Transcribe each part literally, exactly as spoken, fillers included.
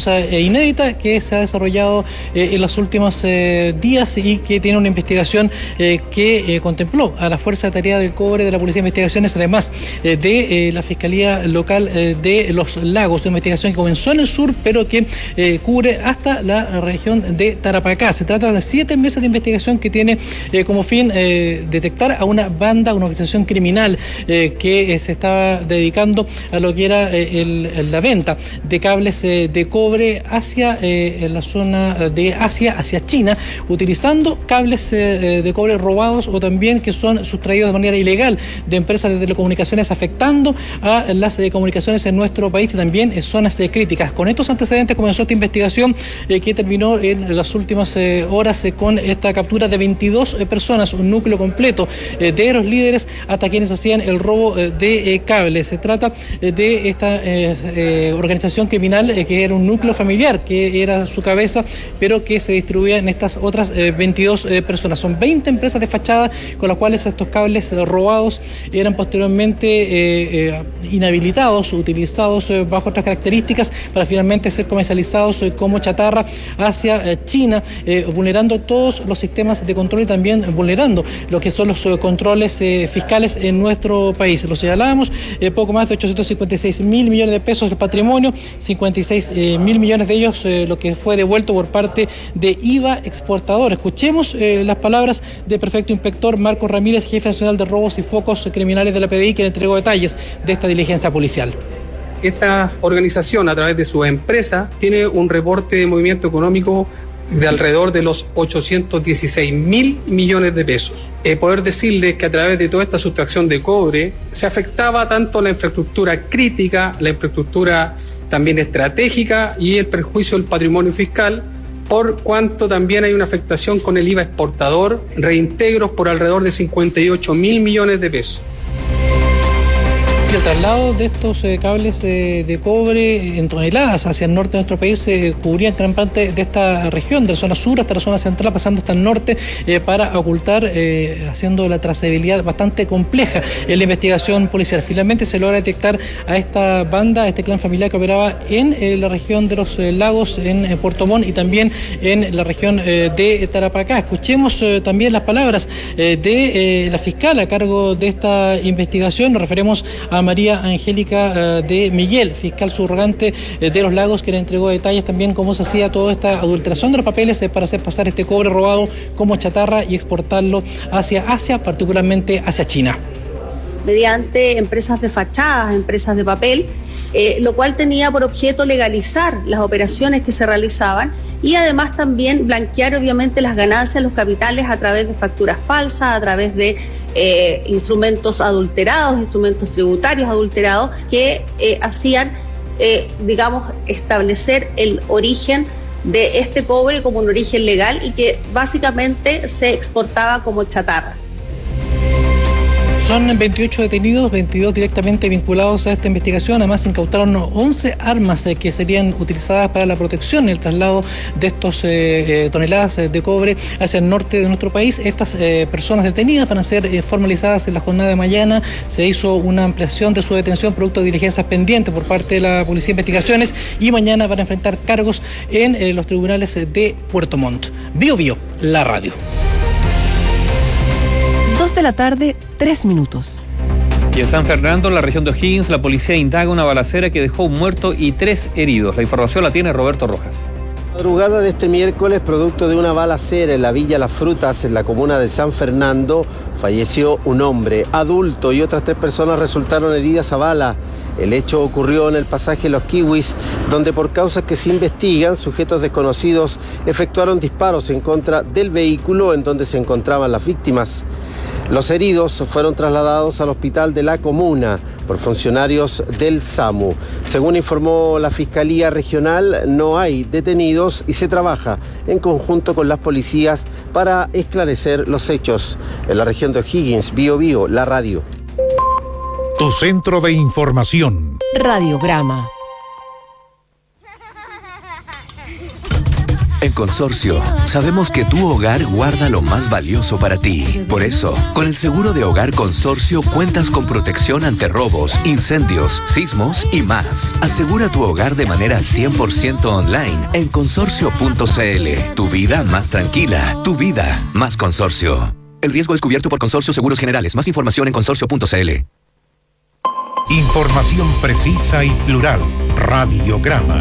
causa eh, inédita que se ha desarrollado eh, en los últimos eh, días y que tiene una investigación eh, que eh, contempló a la Fuerza de Tarea del Cobre de la Policía de Investigaciones, además eh, de eh, la Fiscalía Local eh, de Los Lagos, una investigación que comenzó en el sur, pero que eh, cubre hasta la región de Tarapacá. Se trata de siete meses de investigación que tiene eh, como fin eh, detectar a una banda, una organización criminal eh, que eh, se estaba dedicando a lo que era eh, el, la venta de cables eh, de cobre hacia eh, la zona de Asia, hacia China, utilizando cables eh, de cobre robados o también que son sustraídos de manera ilegal de empresas de telecomunicaciones, afectando a las eh, comunicaciones en nuestro país y también en zonas eh, críticas. Con estos antecedentes comenzó esta investigación eh, que terminó en las últimas eh, horas eh, con esta captura de veintidós eh, personas, un núcleo completo eh, de los líderes hasta quienes hacían el robo eh, de eh, cables. Se trata eh, de esta eh, eh, organización criminal eh, que era un núcleo familiar, que era su cabeza, pero que se distribuía en estas otras eh, veintidós eh, personas. Son veinte empresas de fachada con las cuales estos cables eh, robados eran posteriormente eh, eh, inhabilitados, utilizados eh, bajo otras características para finalmente ser comercializados eh, como chatarra hacia eh, China, eh, vulnerando todos los sistemas de control y también vulnerando lo que son los eh, controles eh, fiscales en nuestro país. Lo señalábamos, eh, poco más de ochocientos cincuenta y seis mil millones de pesos de patrimonio, cincuenta y seis eh, mil millones de ellos eh, lo que fue devuelto por parte de I V A exportador. Escuchemos eh, las palabras del prefecto inspector Marco Ramírez, jefe nacional de robos y focos criminales de la P D I, que entregó detalles de esta diligencia policial. Esta organización, a través de su empresa, tiene un reporte de movimiento económico de alrededor de los ochocientos dieciséis mil millones de pesos. Eh, poder decirles que a través de toda esta sustracción de cobre se afectaba tanto la infraestructura crítica, la infraestructura también estratégica y el perjuicio del patrimonio fiscal, por cuanto también hay una afectación con el I V A exportador, reintegros por alrededor de cincuenta y ocho mil millones de pesos. El traslado de estos eh, cables eh, de cobre en toneladas hacia el norte de nuestro país eh, cubrían gran parte de esta región, de la zona sur hasta la zona central, pasando hasta el norte eh, para ocultar, eh, haciendo la trazabilidad bastante compleja en la investigación policial. Finalmente se logra detectar a esta banda, a este clan familiar que operaba en eh, la región de los eh, lagos, en eh, Puerto Montt y también en la región eh, de Tarapacá. Escuchemos eh, también las palabras eh, de eh, la fiscal a cargo de esta investigación. Nos referimos a María Angélica uh, de Miguel, fiscal subrogante uh, de Los Lagos, que le entregó detalles también cómo se hacía toda esta adulteración de los papeles uh, para hacer pasar este cobre robado como chatarra y exportarlo hacia Asia, particularmente hacia China. Mediante empresas de fachadas, empresas de papel, eh, lo cual tenía por objeto legalizar las operaciones que se realizaban y además también blanquear obviamente las ganancias, los capitales a través de facturas falsas, a través de eh, instrumentos adulterados, instrumentos tributarios adulterados que eh, hacían, eh, digamos, establecer el origen de este cobre como un origen legal y que básicamente se exportaba como chatarra. Son veintiocho detenidos, veintidós directamente vinculados a esta investigación. Además, se incautaron once armas eh, que serían utilizadas para la protección y el traslado de estos eh, eh, toneladas de cobre hacia el norte de nuestro país. Estas eh, personas detenidas van a ser eh, formalizadas en la jornada de mañana. Se hizo una ampliación de su detención producto de diligencias pendientes por parte de la Policía de Investigaciones y mañana van a enfrentar cargos en eh, los tribunales de Puerto Montt. Bio Bio, la radio. Dos de la tarde, tres minutos. Y en San Fernando, en la región de O'Higgins, la policía indaga una balacera que dejó un muerto y tres heridos. La información la tiene Roberto Rojas. La madrugada de este miércoles, producto de una balacera en la Villa Las Frutas, en la comuna de San Fernando, falleció un hombre adulto y otras tres personas resultaron heridas a bala. El hecho ocurrió en el pasaje Los Kiwis, donde por causas que se investigan, sujetos desconocidos efectuaron disparos en contra del vehículo en donde se encontraban las víctimas. Los heridos fueron trasladados al hospital de la comuna por funcionarios del SAMU. Según informó la Fiscalía Regional, no hay detenidos y se trabaja en conjunto con las policías para esclarecer los hechos. En la región de O'Higgins, Bio Bio, la radio. Tu centro de información. Radiograma. En Consorcio, sabemos que tu hogar guarda lo más valioso para ti. Por eso, con el seguro de hogar Consorcio cuentas con protección ante robos, incendios, sismos y más. Asegura tu hogar de manera cien por ciento online en consorcio punto c l. Tu vida más tranquila, tu vida más Consorcio. El riesgo es cubierto por Consorcio Seguros Generales. Más información en consorcio punto c l. Información precisa y plural. Radiograma.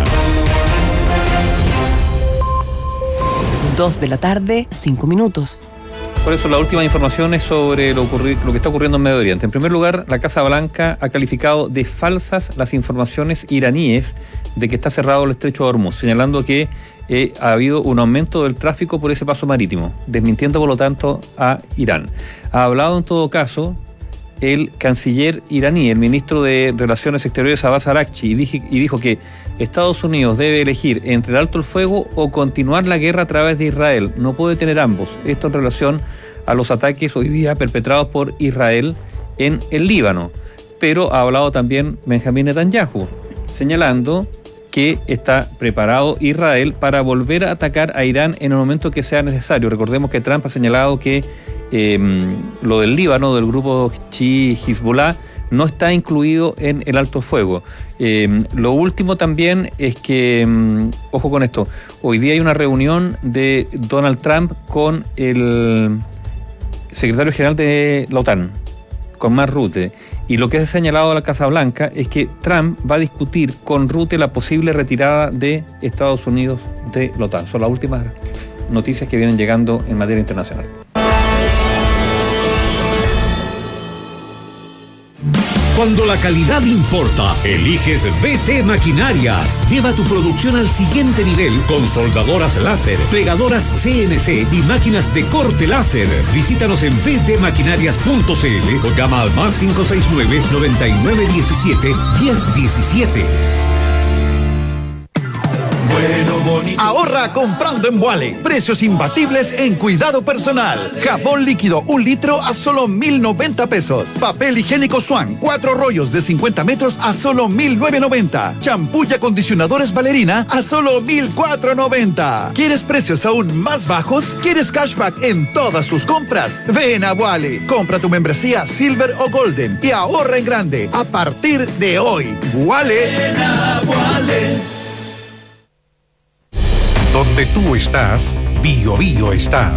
Dos de la tarde, cinco minutos. Por eso la última información es sobre lo, ocurri- lo que está ocurriendo en Medio Oriente. En primer lugar, la Casa Blanca ha calificado de falsas las informaciones iraníes de que está cerrado el estrecho de Hormuz, señalando que eh, ha habido un aumento del tráfico por ese paso marítimo, desmintiendo por lo tanto a Irán. Ha hablado en todo caso el canciller iraní, el ministro de Relaciones Exteriores Abbas Araghchi, y, dije, y dijo que Estados Unidos debe elegir entre el alto el fuego o continuar la guerra a través de Israel. No puede tener ambos. Esto en relación a los ataques hoy día perpetrados por Israel en el Líbano. Pero ha hablado también Benjamín Netanyahu, señalando que está preparado Israel para volver a atacar a Irán en el momento que sea necesario. Recordemos que Trump ha señalado que eh, lo del Líbano, del grupo chií Hezbollah, no está incluido en el alto fuego. Eh, lo último también es que, um, ojo con esto, hoy día hay una reunión de Donald Trump con el secretario general de la OTAN, con Mark Rutte, y lo que ha señalado la Casa Blanca es que Trump va a discutir con Rutte la posible retirada de Estados Unidos de la OTAN. Son las últimas noticias que vienen llegando en materia internacional. Cuando la calidad importa, eliges V T Maquinarias. Lleva tu producción al siguiente nivel con soldadoras láser, pegadoras C N C y máquinas de corte láser. Visítanos en v t maquinarias punto c l o llama al más cinco seis nueve, noventa y nueve diecisiete, diez diecisiete. Bueno, bonito. Ahorra comprando en Vuale. Precios imbatibles en cuidado personal. Jabón líquido, un litro a solo mil noventa pesos. Papel higiénico Swan, cuatro rollos de cincuenta metros a solo mil novecientos noventa. Champú y acondicionadores Valerina a solo mil cuatrocientos noventa. ¿Quieres precios aún más bajos? ¿Quieres cashback en todas tus compras? Ven a Vuale. Compra tu membresía Silver o Golden y ahorra en grande a partir de hoy. Vuale. Ven a Vuale. Donde tú estás, Bio Bio está.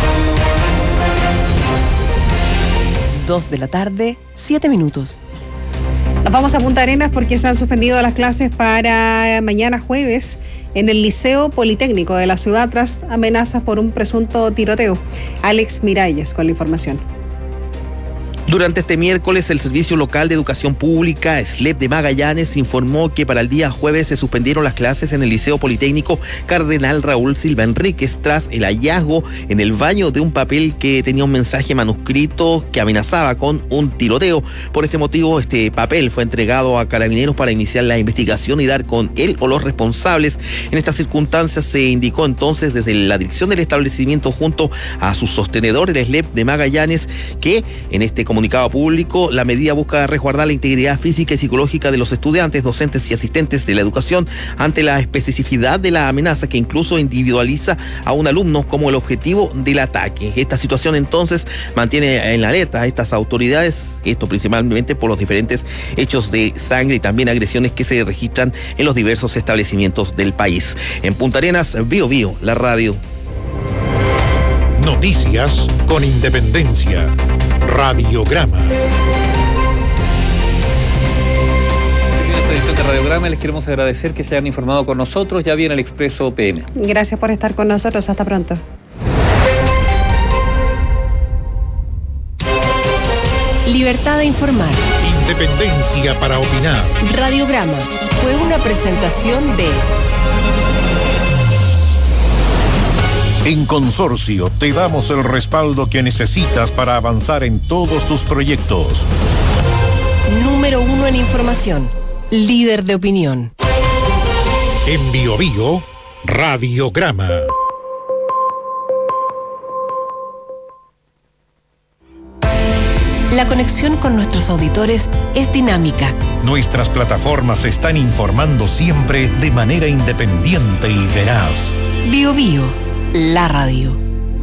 Dos de la tarde, siete minutos. Nos vamos a Punta Arenas porque se han suspendido las clases para mañana jueves en el Liceo Politécnico de la ciudad tras amenazas por un presunto tiroteo. Alex Miralles con la información. Durante este miércoles, el Servicio Local de Educación Pública, S L E P de Magallanes, informó que para el día jueves se suspendieron las clases en el Liceo Politécnico Cardenal Raúl Silva Enríquez tras el hallazgo en el baño de un papel que tenía un mensaje manuscrito que amenazaba con un tiroteo. Por este motivo, este papel fue entregado a Carabineros para iniciar la investigación y dar con él o los responsables. En estas circunstancias se indicó entonces desde la dirección del establecimiento junto a su sostenedor, el S L E P de Magallanes, que en este comunicado público, la medida busca resguardar la integridad física y psicológica de los estudiantes, docentes y asistentes de la educación ante la especificidad de la amenaza que incluso individualiza a un alumno como el objetivo del ataque. Esta situación entonces mantiene en la alerta a estas autoridades, esto principalmente por los diferentes hechos de sangre y también agresiones que se registran en los diversos establecimientos del país. En Punta Arenas, Bio Bio, la radio. Noticias con independencia. Radiograma. En esta edición de Radiograma les queremos agradecer que se hayan informado con nosotros. Ya viene el Expreso P M. Gracias por estar con nosotros. Hasta pronto. Libertad de informar. Independencia para opinar. Radiograma fue una presentación de... En Consorcio te damos el respaldo que necesitas para avanzar en todos tus proyectos. Número uno en información. Líder de opinión. En Bio Bio, Radiograma. la conexión con nuestros auditores es dinámica. Nuestras plataformas están informando siempre de manera independiente y veraz. Bio Bio, la radio.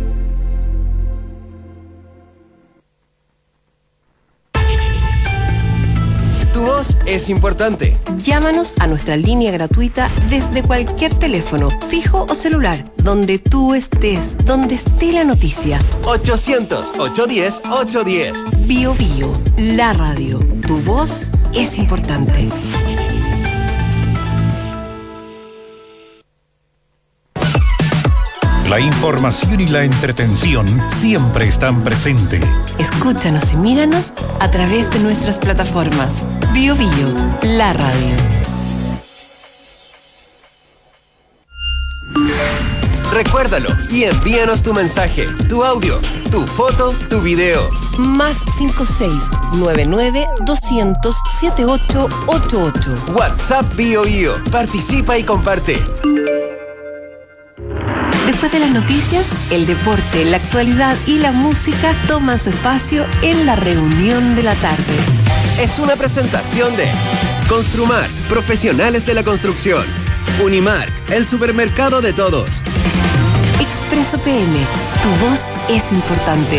Tu voz es importante. Llámanos a nuestra línea gratuita desde cualquier teléfono, fijo o celular, donde tú estés, donde esté la noticia. ochocientos, ochocientos diez, ochocientos diez. Bio Bio, la radio. Tu voz es importante. La información y la entretención siempre están presentes. Escúchanos y míranos a través de nuestras plataformas. Bio Bio, la radio. Recuérdalo y envíanos tu mensaje, tu audio, tu foto, tu video. Más cinco seis nueve nueve doscientos setenta y ocho ochenta y ocho. WhatsApp Bio Bio. Participa y comparte. Después de las noticias, el deporte, la actualidad y la música toman su espacio en la reunión de la tarde. Es una presentación de Construmart, profesionales de la construcción. Unimark, el supermercado de todos. Expreso P M, tu voz es importante.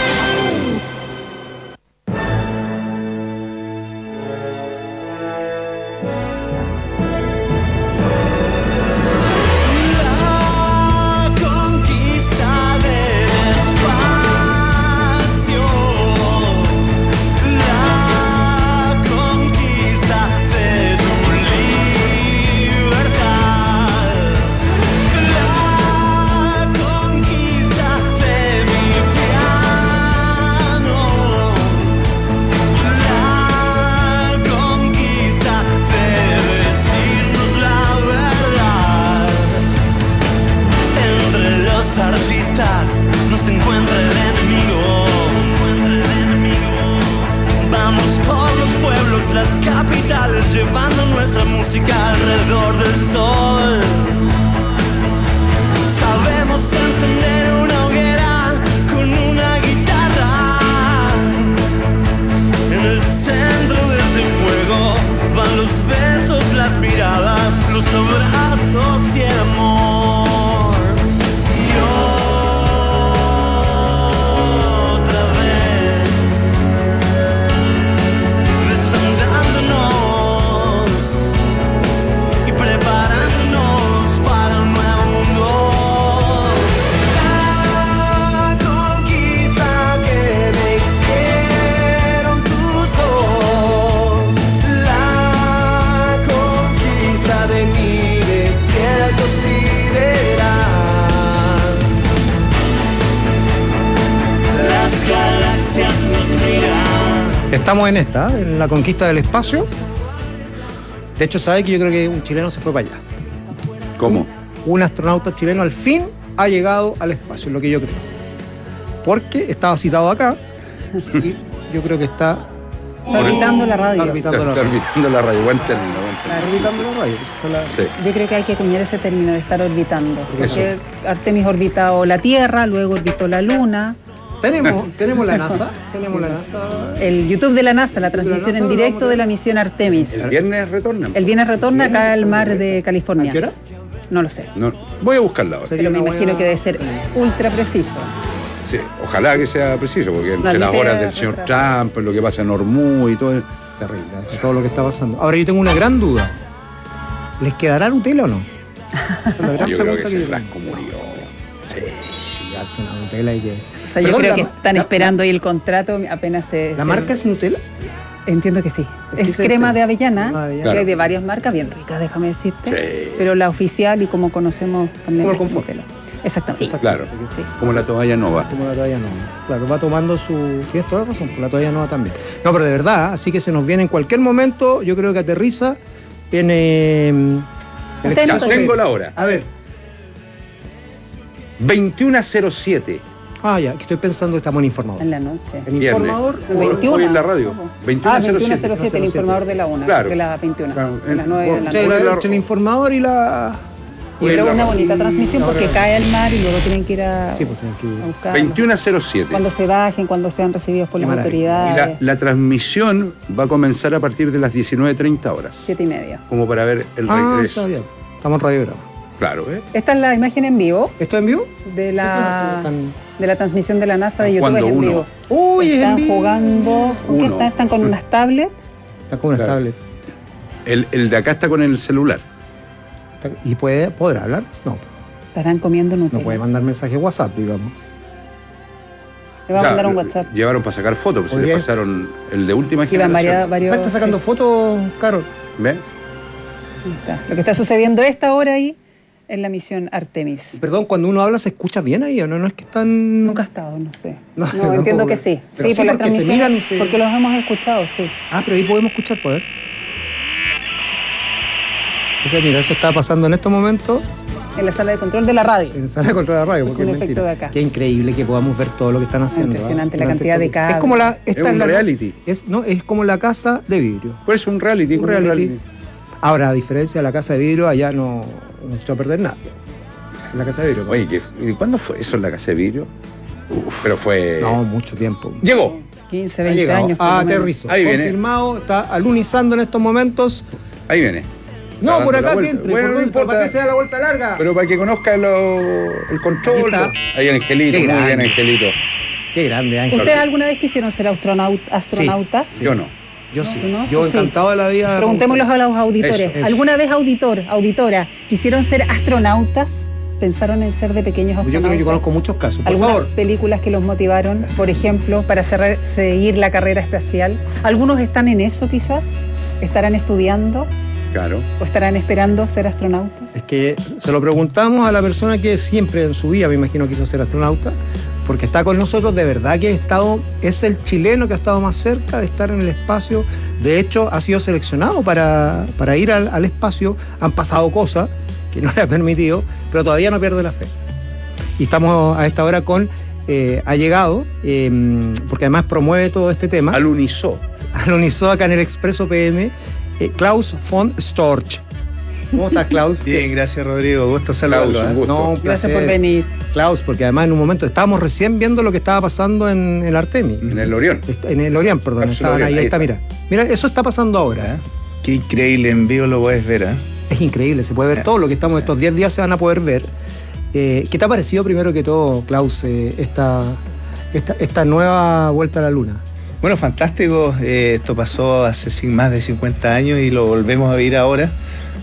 Llevando nuestra música alrededor del sol. Sabemos encender una hoguera con una guitarra. En el centro de ese fuego van los besos, las miradas, los abrazos y el amor. Y otra vez desandándonos, preparándonos para un nuevo mundo. La conquista que me hicieron tus ojos, la conquista de mi desierto sideral. Las galaxias nos miran. Estamos en esta, en la conquista del espacio. De hecho, ¿sabe que yo creo que un chileno se fue para allá? ¿Cómo? Un astronauta chileno al fin ha llegado al espacio, es lo que yo creo. Porque estaba citado acá y yo creo que está... Está orbitando la radio. Está orbitando la Está radio. orbitando la radio, buen término. Buen término. Está orbitando la radio. Esa es la- Sí. Yo creo que hay que acuñar ese término de estar orbitando. Eso. Porque Artemis orbitó la Tierra, luego orbitó la Luna. Tenemos, tenemos la NASA, tenemos la NASA. El YouTube de la NASA, la transmisión NASA, en lo directo vamos a de la misión Artemis. El viernes retorna. El viernes retorna acá al mar de California. ¿A qué hora? No lo sé, No, voy a buscarla ahora. pero me imagino que debe ser ultra preciso. Sí, ojalá que sea preciso, porque entre las Admite horas del señor Trump, lo que pasa en Hormuz y todo. Terrible, todo lo que está pasando. Ahora yo tengo una gran duda. ¿Les quedará Nutella o no? Esa es la gran Yo creo que pregunta ese yo frasco murió. Sí. Sí, darse una Nutella y que... O sea, yo Perdón, creo la que ma- están la- esperando ahí el contrato apenas se... ¿La se- marca es Nutella? Entiendo que sí. Es que Es ese crema es- de avellana, Ah, avellana. que hay Claro. de varias marcas, bien ricas, déjame decirte. Sí. Pero la oficial y como conocemos también Como el es confort. Nutella. Exactamente. Exacto. Claro. Sí. Como la toalla nova. Como la toalla nova. Claro, va tomando su... Tienes toda la razón, pues la toalla nova también. No, pero de verdad, así que se nos viene en cualquier momento, yo creo que aterriza en... eh, el Usted Ya, no tengo la hora. A ver. veintiuno cero siete. Ah, ya, que estoy pensando que estamos en Informador. En la noche. En Viernes. Informador... El Hoy- veintiuno. Hoy en la radio. veintiuno Ah, cero siete. veintiuno cero siete, el informador de la una, Claro. de la veintiuna, Claro, de las nueve de la Sí, noche. la- la- entre el Informador y la... Pero una bonita transmisión porque cae al mar y luego tienen que ir a, sí, pues tienen que ir. a buscar. veintiuno cero siete. Cuando se bajen, cuando sean recibidos por Qué las maravilla. autoridades. Y la, la transmisión va a comenzar a partir de las diecinueve treinta horas. Siete y media. Como para ver el Ah, regreso. está bien. Estamos en radiograma. Claro, ¿eh? Esta es la imagen en vivo. ¿Esto es en vivo? De la, Están- de la transmisión de la NASA de YouTube Cuando es en uno. vivo. Uy, es en Están vivo. jugando. ¿Con qué Uno. están? Están con unas tablets. Está con una Claro. tablet. El, el de acá está con el celular. ¿Y puede, podrá hablar? No. Estarán comiendo Nutella. No puede mandar mensaje WhatsApp, digamos. Le va a Ya, mandar un WhatsApp. Llevaron para sacar fotos, pues se le Podría- pasaron el de última Iban generación. varias, varios. ¿Está sacando sí. fotos, Carol? ¿Ve? Ahí está. Lo que está sucediendo a esta hora ahí es la misión Artemis. Perdón, cuando uno habla, ¿se escucha bien ahí o no? No es que están... Nunca ha estado, no sé. No, No, tampoco. entiendo que sí. Pero sí, sí, por las porque se transmisiones, miran y se- porque los hemos escuchado, sí. Ah, pero ahí podemos escuchar, poder. Ese, mira, eso está pasando en estos momentos En la sala de control de la radio. en sala de control de la radio, porque Un es efecto mentira. de acá. Qué increíble que podamos ver todo lo que están haciendo. Impresionante ¿ah? la Durante cantidad de este- cables. Es como la... Esta Es un la, reality. Es, no, es como la casa de vidrio. Por eso un reality, Un un reality. reality. Ahora, a diferencia de la casa de vidrio, allá no, no se echó a perder nada. En la casa de vidrio. Oye, ¿qué- ¿y cuándo fue eso en la casa de vidrio? Uf, pero fue... No, mucho tiempo. Llegó. quince, Ha veinte llegado. años. por lo menos. Aterrizó. Ahí viene. Confirmado, está alunizando en estos momentos. Ahí viene. No, Está por dando la acá que vuelta. entre. Bueno, por no dentro, importa. para que se da la vuelta larga. Pero para que conozca lo- el control. Ahí está. Ahí Angelito, Qué muy grande. bien Angelito. Qué grande, Ángel. ¿Ustedes alguna vez quisieron ser astronaut- astronautas? Yo no. Yo sí. ¿Tú no? Yo Tú sí. encantado de la vida. Preguntémoslos a los auditores. Eso, eso. ¿Alguna vez auditor, auditora, quisieron ser astronautas? ¿Pensaron en ser de pequeños Yo astronautas? creo que yo conozco muchos casos. Por ¿Algunas favor. películas que los motivaron, por ejemplo, para cerrar- seguir la carrera espacial? ¿Algunos están en eso quizás? ¿Estarán estudiando Claro. o estarán esperando ser astronautas? Es que se lo preguntamos a la persona que siempre en su vida, me imagino, quiso ser astronauta, porque está con nosotros, de verdad que ha estado, es el chileno que ha estado más cerca de estar en el espacio. De hecho, ha sido seleccionado para, para ir al, al espacio. Han pasado cosas que no le ha permitido, pero todavía no pierde la fe. Y estamos a esta hora con, eh, ha llegado, eh, porque además promueve todo este tema. Alunizó. Alunizó acá en el Expreso P M, eh, Klaus von Storch. ¿Cómo estás, Klaus? Bien, gracias, Rodrigo. Gusto saludarlo. Klaus, un ¿eh? gusto. No, un Gracias placer. por venir. Klaus, porque además en un momento estábamos recién viendo lo que estaba pasando en el Artemis. En el Orión. Est- En el Orión, perdón. Cápsula Estaban Orión, ahí, ahí ahí está, está. mira. Mira, eso está pasando ahora. ¿eh? Qué increíble, en vivo lo puedes ver, ¿eh? Es increíble, se puede ver todo lo que estamos estos diez días se van a poder ver. Eh, ¿Qué te ha parecido primero que todo, Klaus, eh, esta, esta, esta nueva vuelta a la Luna? Bueno, fantástico. Eh, esto pasó hace cin- más de cincuenta años y lo volvemos a vivir ahora.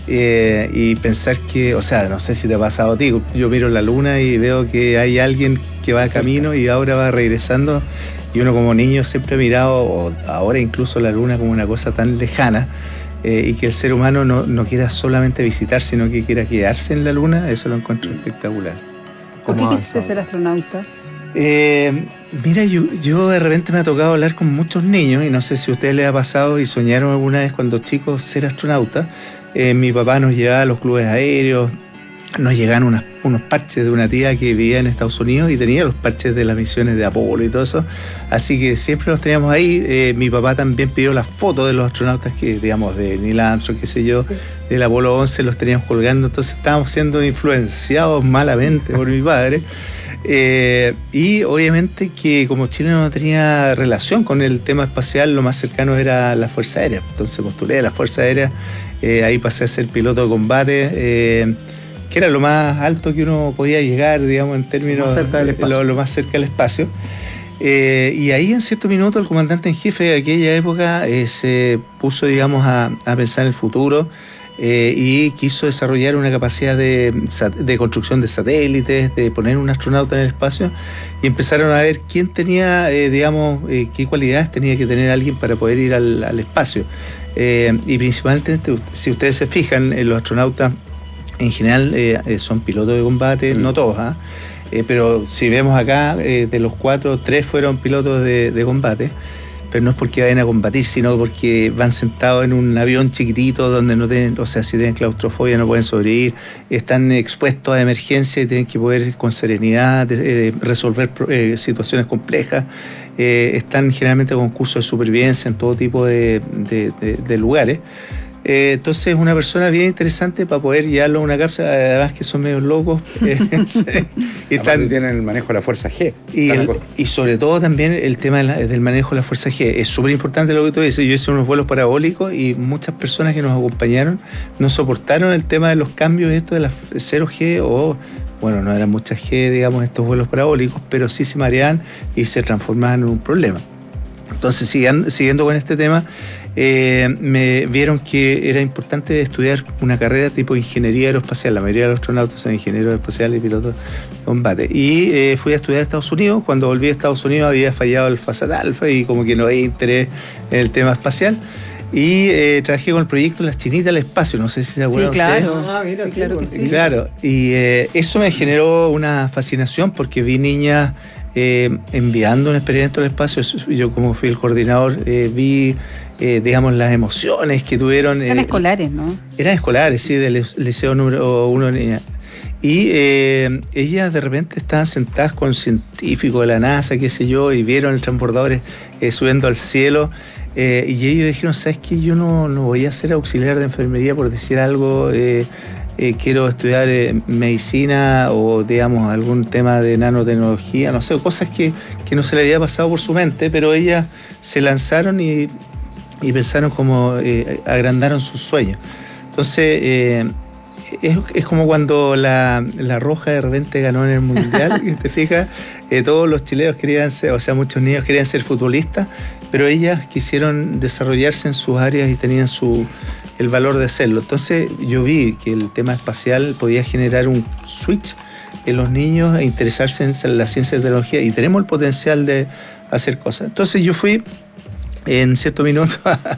Eh, y pensar que, o sea, no sé si te ha pasado a ti, yo miro la luna y veo que hay alguien que va a camino y ahora va regresando. Y uno como niño siempre ha mirado, o ahora incluso la luna como una cosa tan lejana, eh, y que el ser humano no, no quiera solamente visitar, sino que quiera quedarse en la luna, eso lo encuentro espectacular. ¿Por qué ¿Cómo quisiste avanzado? ser astronauta? Eh, mira, yo, yo de repente me ha tocado hablar con muchos niños y no sé si a ustedes les ha pasado y soñaron alguna vez cuando chicos ser astronautas. Eh, mi papá nos llevaba a los clubes aéreos, nos llegaban unas- unos parches de una tía que vivía en Estados Unidos y tenía los parches de las misiones de Apolo y todo eso. Así que siempre los teníamos ahí. Eh, mi papá también pidió las fotos de los astronautas que, digamos, de Neil Armstrong, qué sé yo, del Apolo once, los teníamos colgando. Entonces estábamos siendo influenciados malamente por mi padre. Eh, y obviamente que como Chile no tenía relación con el tema espacial, lo más cercano era la Fuerza Aérea. Entonces postulé a la Fuerza Aérea, eh, ahí pasé a ser piloto de combate, eh, que era lo más alto que uno podía llegar, digamos, en términos... Más cerca del espacio. Lo, lo más cerca del espacio. Eh, y ahí en cierto minuto el comandante en jefe de aquella época eh, se puso, digamos, a, a pensar en el futuro. Eh, y quiso desarrollar una capacidad de, de construcción de satélites, de poner un astronauta en el espacio, y empezaron a ver quién tenía, eh, digamos, eh, qué cualidades tenía que tener alguien para poder ir al, al espacio. Eh, y principalmente, si ustedes se fijan, eh, los astronautas en general eh, eh, son pilotos de combate, mm. no todos, ¿ah? eh, pero si vemos acá, eh, de los cuatro, tres fueron pilotos de, de combate. Pero no es porque vayan a combatir, sino porque van sentados en un avión chiquitito donde no tienen, o sea, si tienen claustrofobia no pueden sobrevivir, están expuestos a emergencias y tienen que poder con serenidad eh, resolver eh, situaciones complejas. Eh, están generalmente con cursos de supervivencia en todo tipo de, de, de, de lugares. Eh, entonces, una persona bien interesante para poder llevarlo a una cápsula, además que son medio locos. Eh, y están, tienen el manejo de la fuerza G. Y, el, y sobre todo también el tema de la, del manejo de la fuerza G. Es súper importante lo que tú dices. Yo hice unos vuelos parabólicos y muchas personas que nos acompañaron no soportaron el tema de los cambios esto de la cero G o... Bueno, no eran muchas G, digamos, estos vuelos parabólicos, pero sí se mareaban y se transformaban en un problema. Entonces, siguiendo, siguiendo con este tema, eh, me vieron que era importante estudiar una carrera tipo ingeniería aeroespacial. La mayoría de los astronautas son ingenieros espaciales y pilotos de combate. Y eh, fui a estudiar a Estados Unidos. Cuando volví a Estados Unidos había fallado el FASAT Alpha y como que no había interés en el tema espacial. Y eh, trabajé con el proyecto Las Chinitas al Espacio, no sé si se acuerdan. Sí, claro. Ustedes. Ah, mira, sí, claro que sí. Claro, y eh, eso me generó una fascinación porque vi niñas eh, enviando un experimento al espacio. Yo, como fui el coordinador, eh, vi, eh, digamos, las emociones que tuvieron. Eran eh, escolares, ¿no? Eran escolares, sí, del liceo número uno de niñas. Y eh, ellas de repente estaban sentadas con científicos de la NASA, qué sé yo, y vieron el transbordador eh, subiendo al cielo. Eh, y ellos dijeron, ¿sabes qué? Yo no, no voy a ser auxiliar de enfermería por decir algo, eh, eh, quiero estudiar eh, medicina o, digamos, algún tema de nanotecnología, no sé, cosas que, que no se le había pasado por su mente, pero ellas se lanzaron y, y pensaron como, eh, agrandaron sus sueños. Entonces, eh, es, es como cuando la, la Roja de repente ganó en el Mundial, que te fijas, eh, todos los chilenos querían ser, o sea, muchos niños querían ser futbolistas, pero ellas quisieron desarrollarse en sus áreas y tenían su, el valor de hacerlo. Entonces yo vi que el tema espacial podía generar un switch en los niños e interesarse en la ciencia y tecnología, y tenemos el potencial de hacer cosas. Entonces yo fui, en cierto minuto,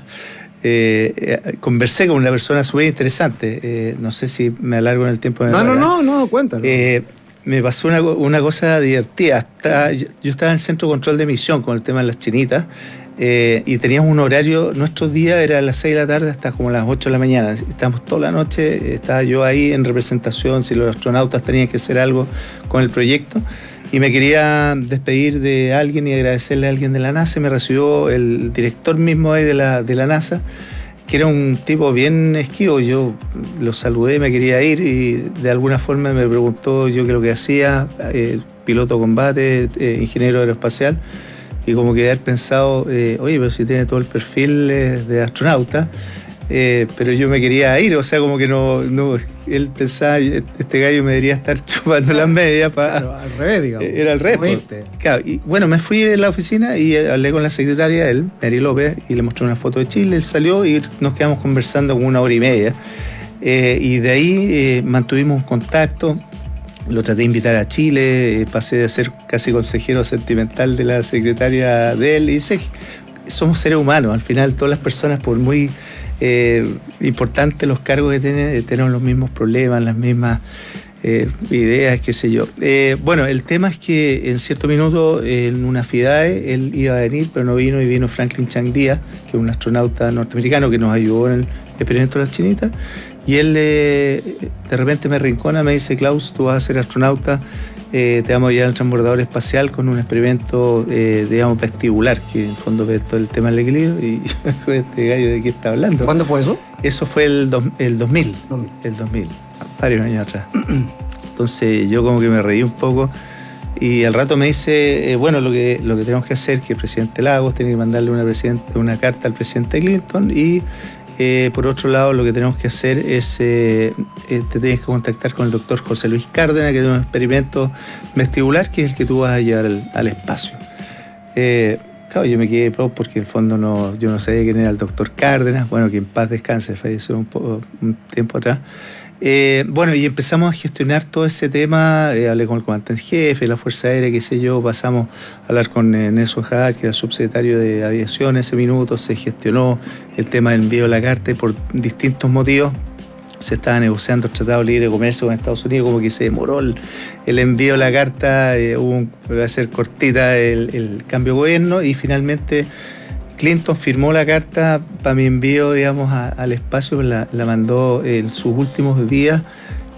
eh, eh, conversé con una persona súper interesante, eh, no sé si me alargo en el tiempo de... No, no, no, no, cuéntalo. Eh, me pasó una, una cosa divertida. Hasta, yo, yo estaba en el Centro de Control de Emisión con el tema de las chinitas, eh, y teníamos un horario, nuestro día era a las seis de la tarde hasta como las ocho de la mañana. Estábamos toda la noche, estaba yo ahí en representación, si los astronautas tenían que hacer algo con el proyecto, y me quería despedir de alguien y agradecerle a alguien de la NASA. Me recibió el director mismo ahí de la, de la NASA, que era un tipo bien esquivo. Yo lo saludé, me quería ir y de alguna forma me preguntó yo qué es lo que hacía, eh, piloto de combate, eh, ingeniero aeroespacial, y como que haber pensado, eh, oye, pero si tiene todo el perfil eh, de astronauta, eh, pero yo me quería ir, o sea, como que no, no él pensaba, este gallo me debería estar chupando las medias para... Claro, al revés, digamos. Era al revés. Claro, y bueno, me fui a la oficina y hablé con la secretaria, él, Mary López, y le mostré una foto de Chile. Él salió y nos quedamos conversando como una hora y media. Eh, y de ahí eh, mantuvimos un contacto. Lo traté de invitar a Chile, eh, pasé de ser casi consejero sentimental de la secretaria de él. Y dice, somos seres humanos, al final todas las personas, por muy eh, importantes los cargos que tienen, tenemos los mismos problemas, las mismas eh, ideas, qué sé yo. Eh, bueno, el tema es que en cierto minuto, en una FIDAE, él iba a venir, pero no vino, y vino Franklin Chang Díaz, que es un astronauta norteamericano que nos ayudó en el experimento de las chinitas. Y él eh, de repente me rincona, me dice, Klaus, tú vas a ser astronauta, eh, te vamos a llevar al transbordador espacial con un experimento, eh, digamos, vestibular, que en el fondo ve todo el tema del equilibrio. Y este gallo, ¿de qué está hablando? ¿Cuándo fue eso? Eso fue el, do, el dos mil, el dos mil, varios años atrás. Entonces yo como que me reí un poco, y al rato me dice, eh, bueno, lo que, lo que tenemos que hacer, que el presidente Lagos tiene que mandarle una, presidente, una carta al presidente Clinton, y Eh, por otro lado, lo que tenemos que hacer es, eh, eh, te tienes que contactar con el doctor José Luis Cárdenas, que tiene un experimento vestibular, que es el que tú vas a llevar al, al espacio. Eh, claro, yo me quedé pro porque en el fondo no, yo no sabía quién era el doctor Cárdenas, bueno, que en paz descanse, falleció un, poco, un tiempo atrás. Eh, bueno, y empezamos a gestionar todo ese tema, eh, hablé con el comandante en jefe, la Fuerza Aérea, qué sé yo, pasamos a hablar con eh, Nelson Haddad, que era el subsecretario de Aviación en ese minuto, se gestionó el tema del envío de la carta, y por distintos motivos se estaba negociando el Tratado de Libre Comercio con Estados Unidos, como que se demoró el, el envío de la carta, eh, hubo un, va a ser cortita el, el cambio de gobierno, y finalmente Clinton firmó la carta para mi envío, digamos, a, al espacio, la, la mandó en sus últimos días,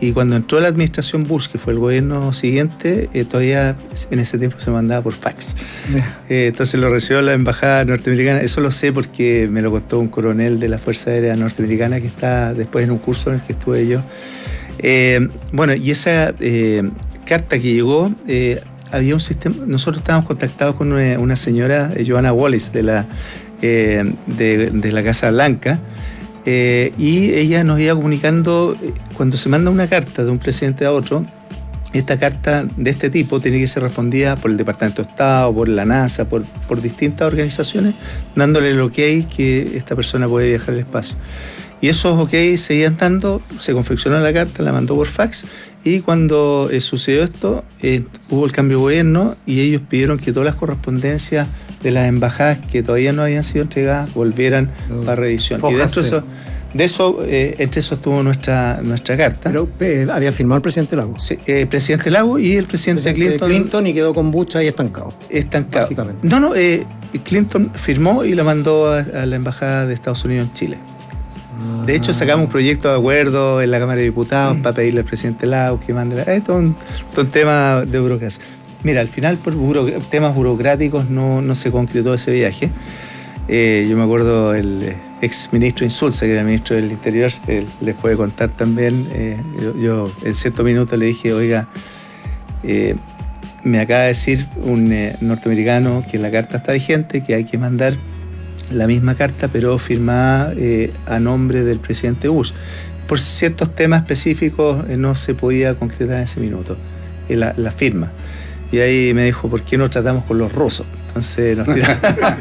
y cuando entró la administración Bush, que fue el gobierno siguiente, eh, todavía en ese tiempo se mandaba por fax. Eh, entonces lo recibió la embajada norteamericana. Eso lo sé porque me lo contó un coronel de la Fuerza Aérea Norteamericana que está después en un curso en el que estuve yo. Eh, bueno, y esa eh, carta que llegó, eh, había un sistema. Nosotros estábamos contactados con una, una señora, eh, Joanna Wallace, de la, eh, de, de la Casa Blanca. Eh, y ella nos iba comunicando, cuando se manda una carta de un presidente a otro, esta carta de este tipo tiene que ser respondida por el Departamento de Estado, por la NASA, por, por distintas organizaciones, dándole el ok que esta persona puede viajar al espacio. Y esos ok seguían dando, se confeccionó la carta, la mandó por fax, y cuando eh, sucedió esto, eh, hubo el cambio de gobierno y ellos pidieron que todas las correspondencias de las embajadas que todavía no habían sido entregadas volvieran no. para revisión. Fójase. Y dentro de eso, de eso eh, entre eso estuvo nuestra, nuestra carta. Pero eh, había firmado el presidente Lago. Sí, eh, presidente Lago y el presidente, el presidente Clinton. Clinton y quedó con Bush ahí estancado. Estancado. Básicamente. No, no, eh, Clinton firmó y la mandó a, a la embajada de Estados Unidos en Chile. Ah. De hecho, sacamos un proyecto de acuerdo en la Cámara de Diputados mm. para pedirle al presidente Lago que mande la... Esto es un, un tema de burocracia. Mira, al final por buro, temas burocráticos no, no se concretó ese viaje. Eh, yo me acuerdo el ex ministro Insulza, que era ministro del Interior, eh, les puede contar también. Eh, yo, yo en cierto minuto le dije, oiga, eh, me acaba de decir un eh, norteamericano que la carta está vigente, que hay que mandar la misma carta, pero firmada eh, a nombre del presidente Bush. Por ciertos temas específicos eh, no se podía concretar en ese minuto eh, la, la firma. Y ahí me dijo, ¿por qué no tratamos con los rusos? Entonces nos tiramos.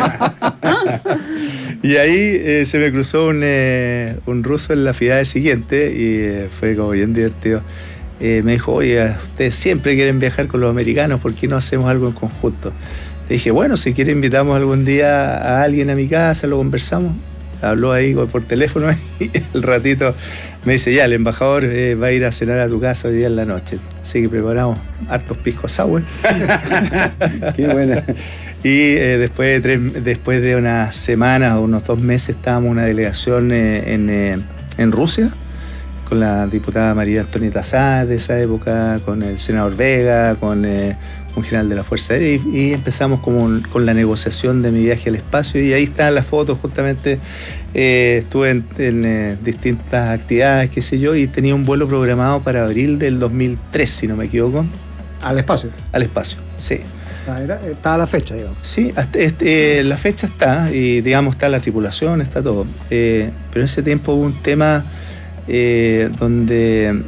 Y ahí eh, se me cruzó un, eh, un ruso en la FIDAE siguiente y eh, fue como bien divertido. Eh, me dijo, oye, ustedes siempre quieren viajar con los americanos, ¿por qué no hacemos algo en conjunto? Le dije, bueno, si quiere invitamos algún día a alguien a mi casa, lo conversamos. Habló ahí por teléfono y el ratito me dice, ya, el embajador eh, va a ir a cenar a tu casa hoy día en la noche. Así que preparamos hartos piscos sour. Qué buena. Y eh, después, de tres, después de unas semanas o unos dos meses estábamos una delegación eh, en, eh, en Rusia con la diputada María Antonieta Sáenz de esa época, con el senador Vega, con eh, un general de la Fuerza Aérea y, y empezamos como un, con la negociación de mi viaje al espacio y ahí están las fotos justamente. Eh, estuve en, en eh, distintas actividades, qué sé yo, y tenía un vuelo programado para abril del dos mil tres, si no me equivoco. ¿Al espacio? Al espacio, sí. Ah, era, estaba la fecha, digamos. Sí, hasta, este, eh, la fecha está, y digamos está la tripulación, está todo. Eh, pero en ese tiempo hubo un tema eh, donde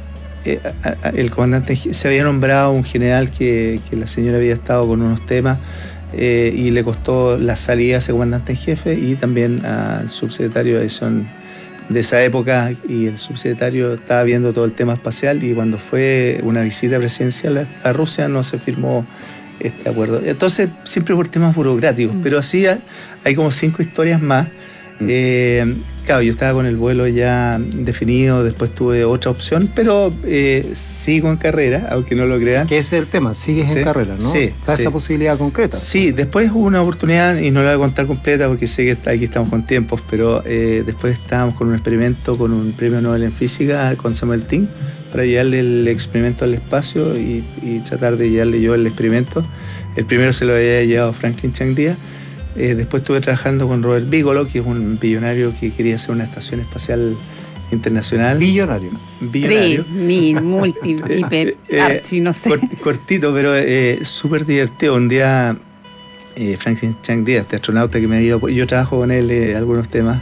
eh, a, a, el comandante se había nombrado un general que, que la señora había estado con unos temas eh, y le costó la salida a ese comandante en jefe y también al subsecretario de aviación de esa época, y el subsecretario estaba viendo todo el tema espacial y cuando fue una visita presidencial a Rusia no se firmó este acuerdo. Entonces, siempre por temas burocráticos, mm. pero así hay como cinco historias más. Mm. Eh, claro, yo estaba con el vuelo ya definido, después tuve otra opción, pero eh, sigo en carrera, aunque no lo crean. Que ese es el tema, sigues ¿Sí? en carrera, ¿no? Sí. Está sí. esa posibilidad concreta. Sí, después hubo una oportunidad, y no la voy a contar completa porque sé que aquí estamos con tiempos, pero eh, después estábamos con un experimento con un premio Nobel en física con Samuel Ting para llevarle el experimento al espacio y, y tratar de llevarle yo el experimento. El primero se lo había llevado Franklin Chang Díaz. Eh, después estuve trabajando con Robert Bigelow, que es un billonario que quería hacer una estación espacial internacional. Billonario. Billonario. Tri, mil, multi, hiper, eh, archi, no sé. Cortito, pero eh, súper divertido. Un día eh, Franklin Chang Díaz, este astronauta que me dio, yo trabajo con él eh, algunos temas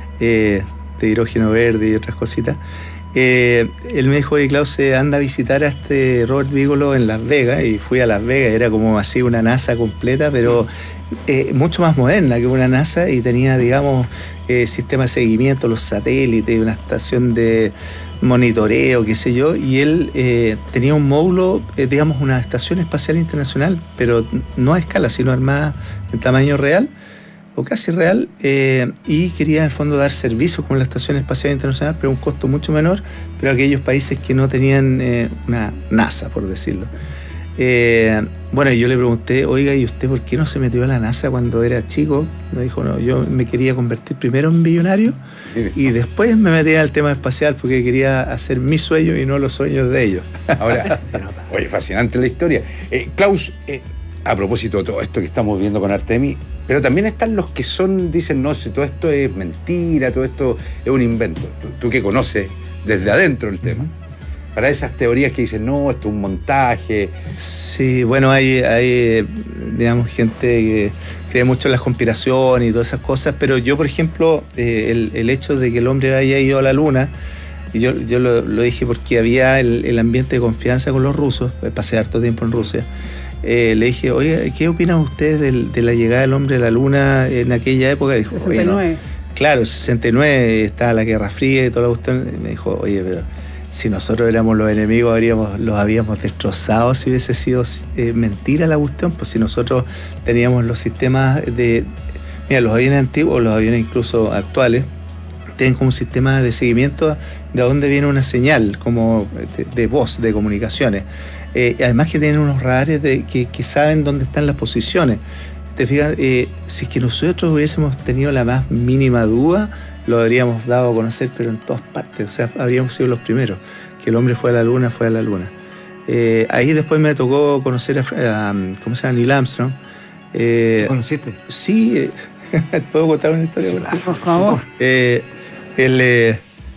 eh, de hidrógeno verde y otras cositas. Eh, él me dijo, oye, Klaus, anda a visitar a este Robert Bigelow en Las Vegas, y fui a Las Vegas, era como así una NASA completa, pero eh, mucho más moderna que una NASA, y tenía, digamos, eh, sistema de seguimiento, los satélites, una estación de monitoreo, qué sé yo, y él eh, tenía un módulo, eh, digamos, una estación espacial internacional, pero no a escala, sino armada en tamaño real, o casi real, eh, y quería en el fondo dar servicios como la Estación Espacial Internacional, pero a un costo mucho menor, pero a aquellos países que no tenían eh, una NASA, por decirlo. Eh, bueno, yo le pregunté, oiga, ¿y usted por qué no se metió a la NASA cuando era chico? Me dijo, no, yo me quería convertir primero en millonario y después me metí al tema espacial porque quería hacer mis sueños y no los sueños de ellos. Ahora, oye, fascinante la historia. Eh, Klaus, eh, a propósito de todo esto que estamos viendo con Artemis, pero también están los que son, dicen, no, si todo esto es mentira, todo esto es un invento. Tú, tú que conoces desde adentro el tema. Para esas teorías que dicen, no, esto es un montaje. Sí, bueno, hay, hay digamos, gente que cree mucho en las conspiraciones y todas esas cosas, pero yo, por ejemplo, eh, el, el hecho de que el hombre haya ido a la Luna, y yo, yo lo, lo dije porque había el, el ambiente de confianza con los rusos, pasé harto tiempo en Rusia, eh, le dije, oye, ¿qué opinan ustedes de, de la llegada del hombre a la Luna en aquella época? Dijo, sesenta y nueve. No, claro, sesenta y nueve, estaba la Guerra Fría y toda la cuestión. Y me dijo, oye, pero si nosotros éramos los enemigos, habríamos, los habíamos destrozado si hubiese sido eh, mentira la cuestión, pues si nosotros teníamos los sistemas de... Mira, los aviones antiguos, los aviones incluso actuales, tienen como un sistema de seguimiento de a dónde viene una señal, como de, de voz, de comunicaciones. Eh, además que tienen unos radares de, que, que saben dónde están las posiciones. Te fijas, eh, si es que nosotros hubiésemos tenido la más mínima duda, lo habríamos dado a conocer, pero en todas partes. O sea, habríamos sido los primeros. Que el hombre fue a la Luna, fue a la Luna. Eh, ahí después me tocó conocer a, a ¿cómo se llama? Neil Armstrong. Eh, ¿Lo conociste? Sí. Eh, ¿Puedo contar una historia? Claro, por favor. Eh, el... Eh,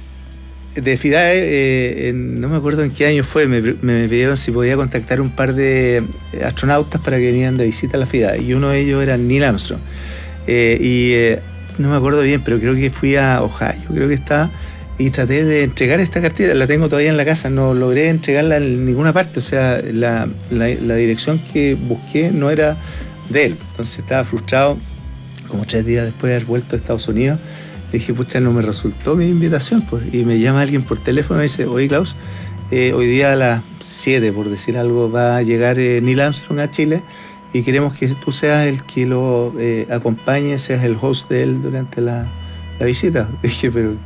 de FIDAE, eh, en, no me acuerdo en qué año fue, me, me pidieron si podía contactar un par de astronautas para que vinieran de visita a la FIDAE, y uno de ellos era Neil Armstrong. Eh, y eh, no me acuerdo bien, pero creo que fui a Ohio, creo que estaba, y traté de entregar esta cartilla, la tengo todavía en la casa, no logré entregarla en ninguna parte, o sea, la, la, la dirección que busqué no era de él, entonces estaba frustrado, como tres días después de haber vuelto a Estados Unidos. Dije, pucha, no me resultó mi invitación, pues. Y me llama alguien por teléfono y me dice, oye, Klaus, eh, hoy día a las siete, por decir algo, va a llegar eh, Neil Armstrong a Chile y queremos que tú seas el que lo eh, acompañe, seas el host de él durante la, la visita. Dije, pero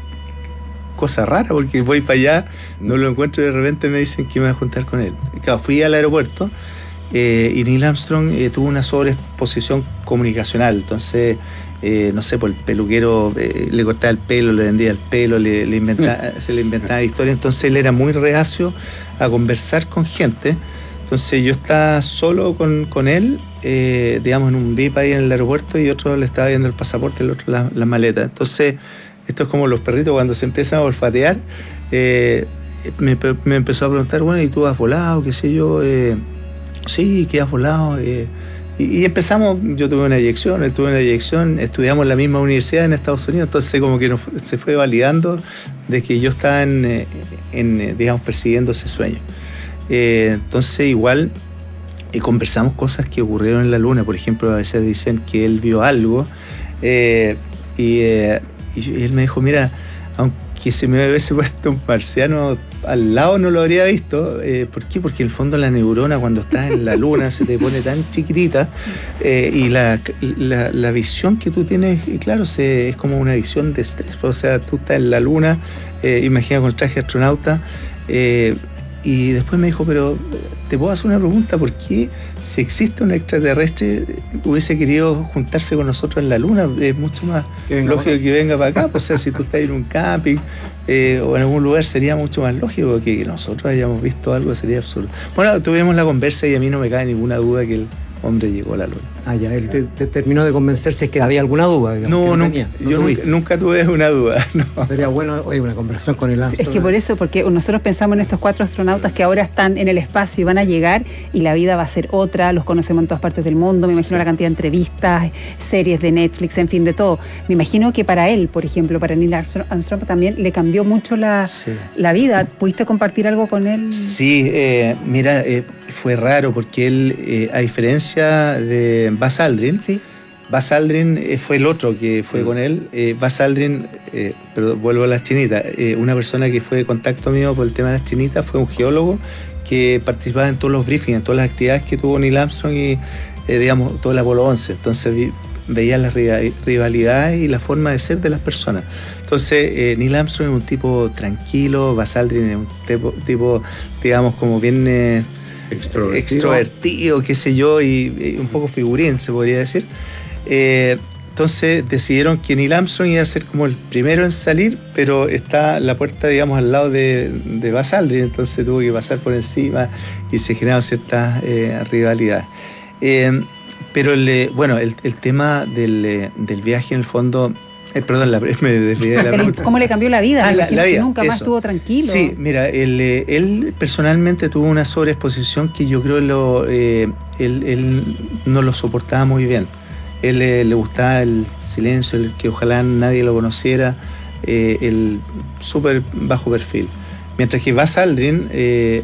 cosa rara, porque voy para allá, no lo encuentro y de repente me dicen que me voy a juntar con él. Y claro, fui al aeropuerto eh, y Neil Armstrong eh, tuvo una sobreexposición comunicacional, entonces... Eh, no sé, por el peluquero eh, le cortaba el pelo, le vendía el pelo, le, le inventaba, se le inventaba historias, entonces él era muy reacio a conversar con gente. Entonces yo estaba solo con, con él, eh, digamos, en un V I P ahí en el aeropuerto, y otro le estaba viendo el pasaporte, el otro la, la maleta. Entonces, esto es como los perritos cuando se empiezan a olfatear. Eh, me, me empezó a preguntar, bueno, ¿y tú has volado? ¿Qué sé yo? Eh, sí, ¿qué has volado? Eh, Y, y empezamos, yo tuve una eyección, él tuvo una eyección, estudiamos en la misma universidad en Estados Unidos, entonces como que nos, se fue validando de que yo estaba en, en digamos, persiguiendo ese sueño. Eh, entonces igual eh, conversamos cosas que ocurrieron en la Luna, por ejemplo, a veces dicen que él vio algo, eh, y, eh, y él me dijo, mira, aunque se me hubiese puesto un marciano al lado no lo habría visto. Eh, ¿Por qué? Porque en el fondo la neurona cuando estás en la Luna se te pone tan chiquitita eh, y la, la, la visión que tú tienes, claro, se, es como una visión de estrés. O sea, tú estás en la Luna, eh, imagina con el traje de astronauta, eh, y después me dijo, pero te puedo hacer una pregunta, ¿por qué si existe un extraterrestre hubiese querido juntarse con nosotros en la Luna? Es mucho más lógico que venga para acá. Pues, o sea, si tú estás en un camping eh, o en algún lugar, sería mucho más lógico que nosotros hayamos visto algo, sería absurdo. Bueno, tuvimos la conversa y a mí no me cabe ninguna duda que el hombre llegó a la Luna. Ah, ya, él te, te terminó de convencerse que había alguna duda. Digamos, no, que no, no, tenía. no yo nunca, nunca tuve una duda. No. Sería bueno, oye, una conversación con el Armstrong. Es que por eso, porque nosotros pensamos en estos cuatro astronautas que ahora están en el espacio y van a llegar y la vida va a ser otra, los conocemos en todas partes del mundo, me imagino la cantidad de entrevistas, series de Netflix, en fin, de todo. Me imagino que para él, por ejemplo, para Neil Armstrong también le cambió mucho la, sí. la vida. ¿Pudiste compartir algo con él? Sí, eh, mira, eh, fue raro porque él, eh, a diferencia de Buzz Aldrin, sí. Buzz Aldrin eh, fue el otro que fue mm. con él. Eh, Buzz Aldrin, eh, pero vuelvo a las chinitas, eh, una persona que fue de contacto mío por el tema de las chinitas fue un geólogo que participaba en todos los briefings, en todas las actividades que tuvo Neil Armstrong y, eh, digamos, todo el Apolo once. Entonces vi, veía las rivalidades y la forma de ser de las personas. Entonces, eh, Neil Armstrong es un tipo tranquilo, Buzz Aldrin es un tipo, tipo digamos, como bien... Eh, extrovertido, extrovertido qué sé yo, y, y un poco figurín, se podría decir. Eh, entonces decidieron que Neil Armstrong iba a ser como el primero en salir, pero está la puerta, digamos, al lado de, de Buzz Aldrin, entonces tuvo que pasar por encima y se generaron ciertas eh, rivalidades. Eh, pero, el, bueno, el, el tema del, del viaje, en el fondo... Eh, perdón, la, me desvié de la pregunta. ¿Cómo le cambió la vida? Ah, Me la, imagino la que vida, nunca más eso. estuvo tranquilo. Sí, mira, él, eh, él personalmente tuvo una sobreexposición que yo creo lo, eh, él, él no lo soportaba muy bien. Él eh, le gustaba el silencio, el que ojalá nadie lo conociera, eh, el súper bajo perfil. Mientras que Buzz Aldrin, eh,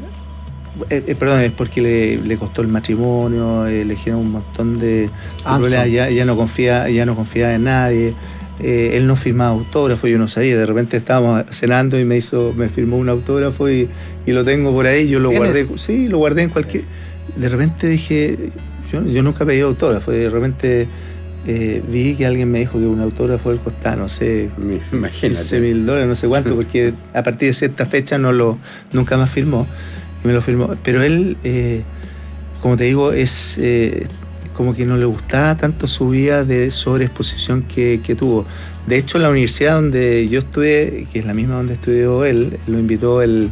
eh, eh, perdón, es porque le, le costó el matrimonio, eh, le generó un montón de problemas, ya, ya no confía, ya no confía en nadie. Eh, él no firmaba autógrafo, yo no sabía, de repente estábamos cenando y me hizo, me firmó un autógrafo y, y lo tengo por ahí, yo lo guardé, sí, lo guardé en cualquier. De repente dije, yo, yo nunca pedí autógrafo, de repente eh, vi que alguien me dijo que un autógrafo él costaba, no sé, quince mil dólares, no sé cuánto, porque a partir de cierta fecha no lo, nunca más firmó, y me lo firmó. Pero él, eh, como te digo, es eh, como que no le gustaba tanto su vida de sobreexposición que, que tuvo. De hecho, la universidad donde yo estudié, que es la misma donde estudió él, lo invitó el,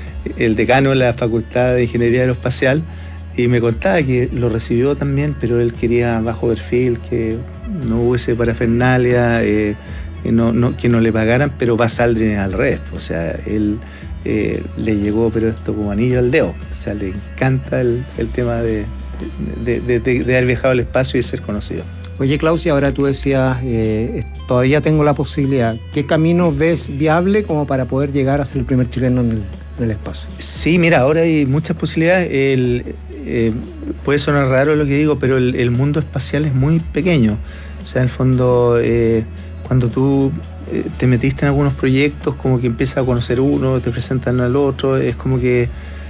el decano de la Facultad de Ingeniería Aeroespacial, y me contaba que lo recibió también, pero él quería bajo perfil, que no hubiese parafernalia, eh, que, no, no, que no le pagaran, pero Buzz Aldrin es al revés. O sea, él eh, le llegó, pero esto como anillo al dedo. O sea, le encanta el, el tema de, de, de, de, de haber viajado al espacio y ser conocido. Oye, Klaus, y ahora tú decías, eh, todavía tengo la posibilidad. ¿Qué camino ves viable como para poder llegar a ser el primer chileno en el, en el espacio? Sí, mira, ahora hay muchas posibilidades. El, eh, puede sonar raro lo que digo, pero el, el mundo espacial es muy pequeño. O sea, en el fondo, eh, cuando tú eh, te metiste en algunos proyectos, como que empiezas a conocer uno, te presentan al otro, es como que...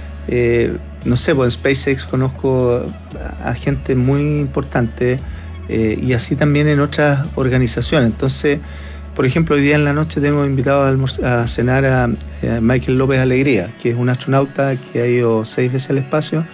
Eh, no sé, pues en SpaceX conozco a, a gente muy importante, eh, y así también en otras organizaciones. Entonces, por ejemplo, hoy día en la noche tengo invitado a, almorz- a cenar a, a Michael López Alegría, que es un astronauta que ha ido seis veces al espacio,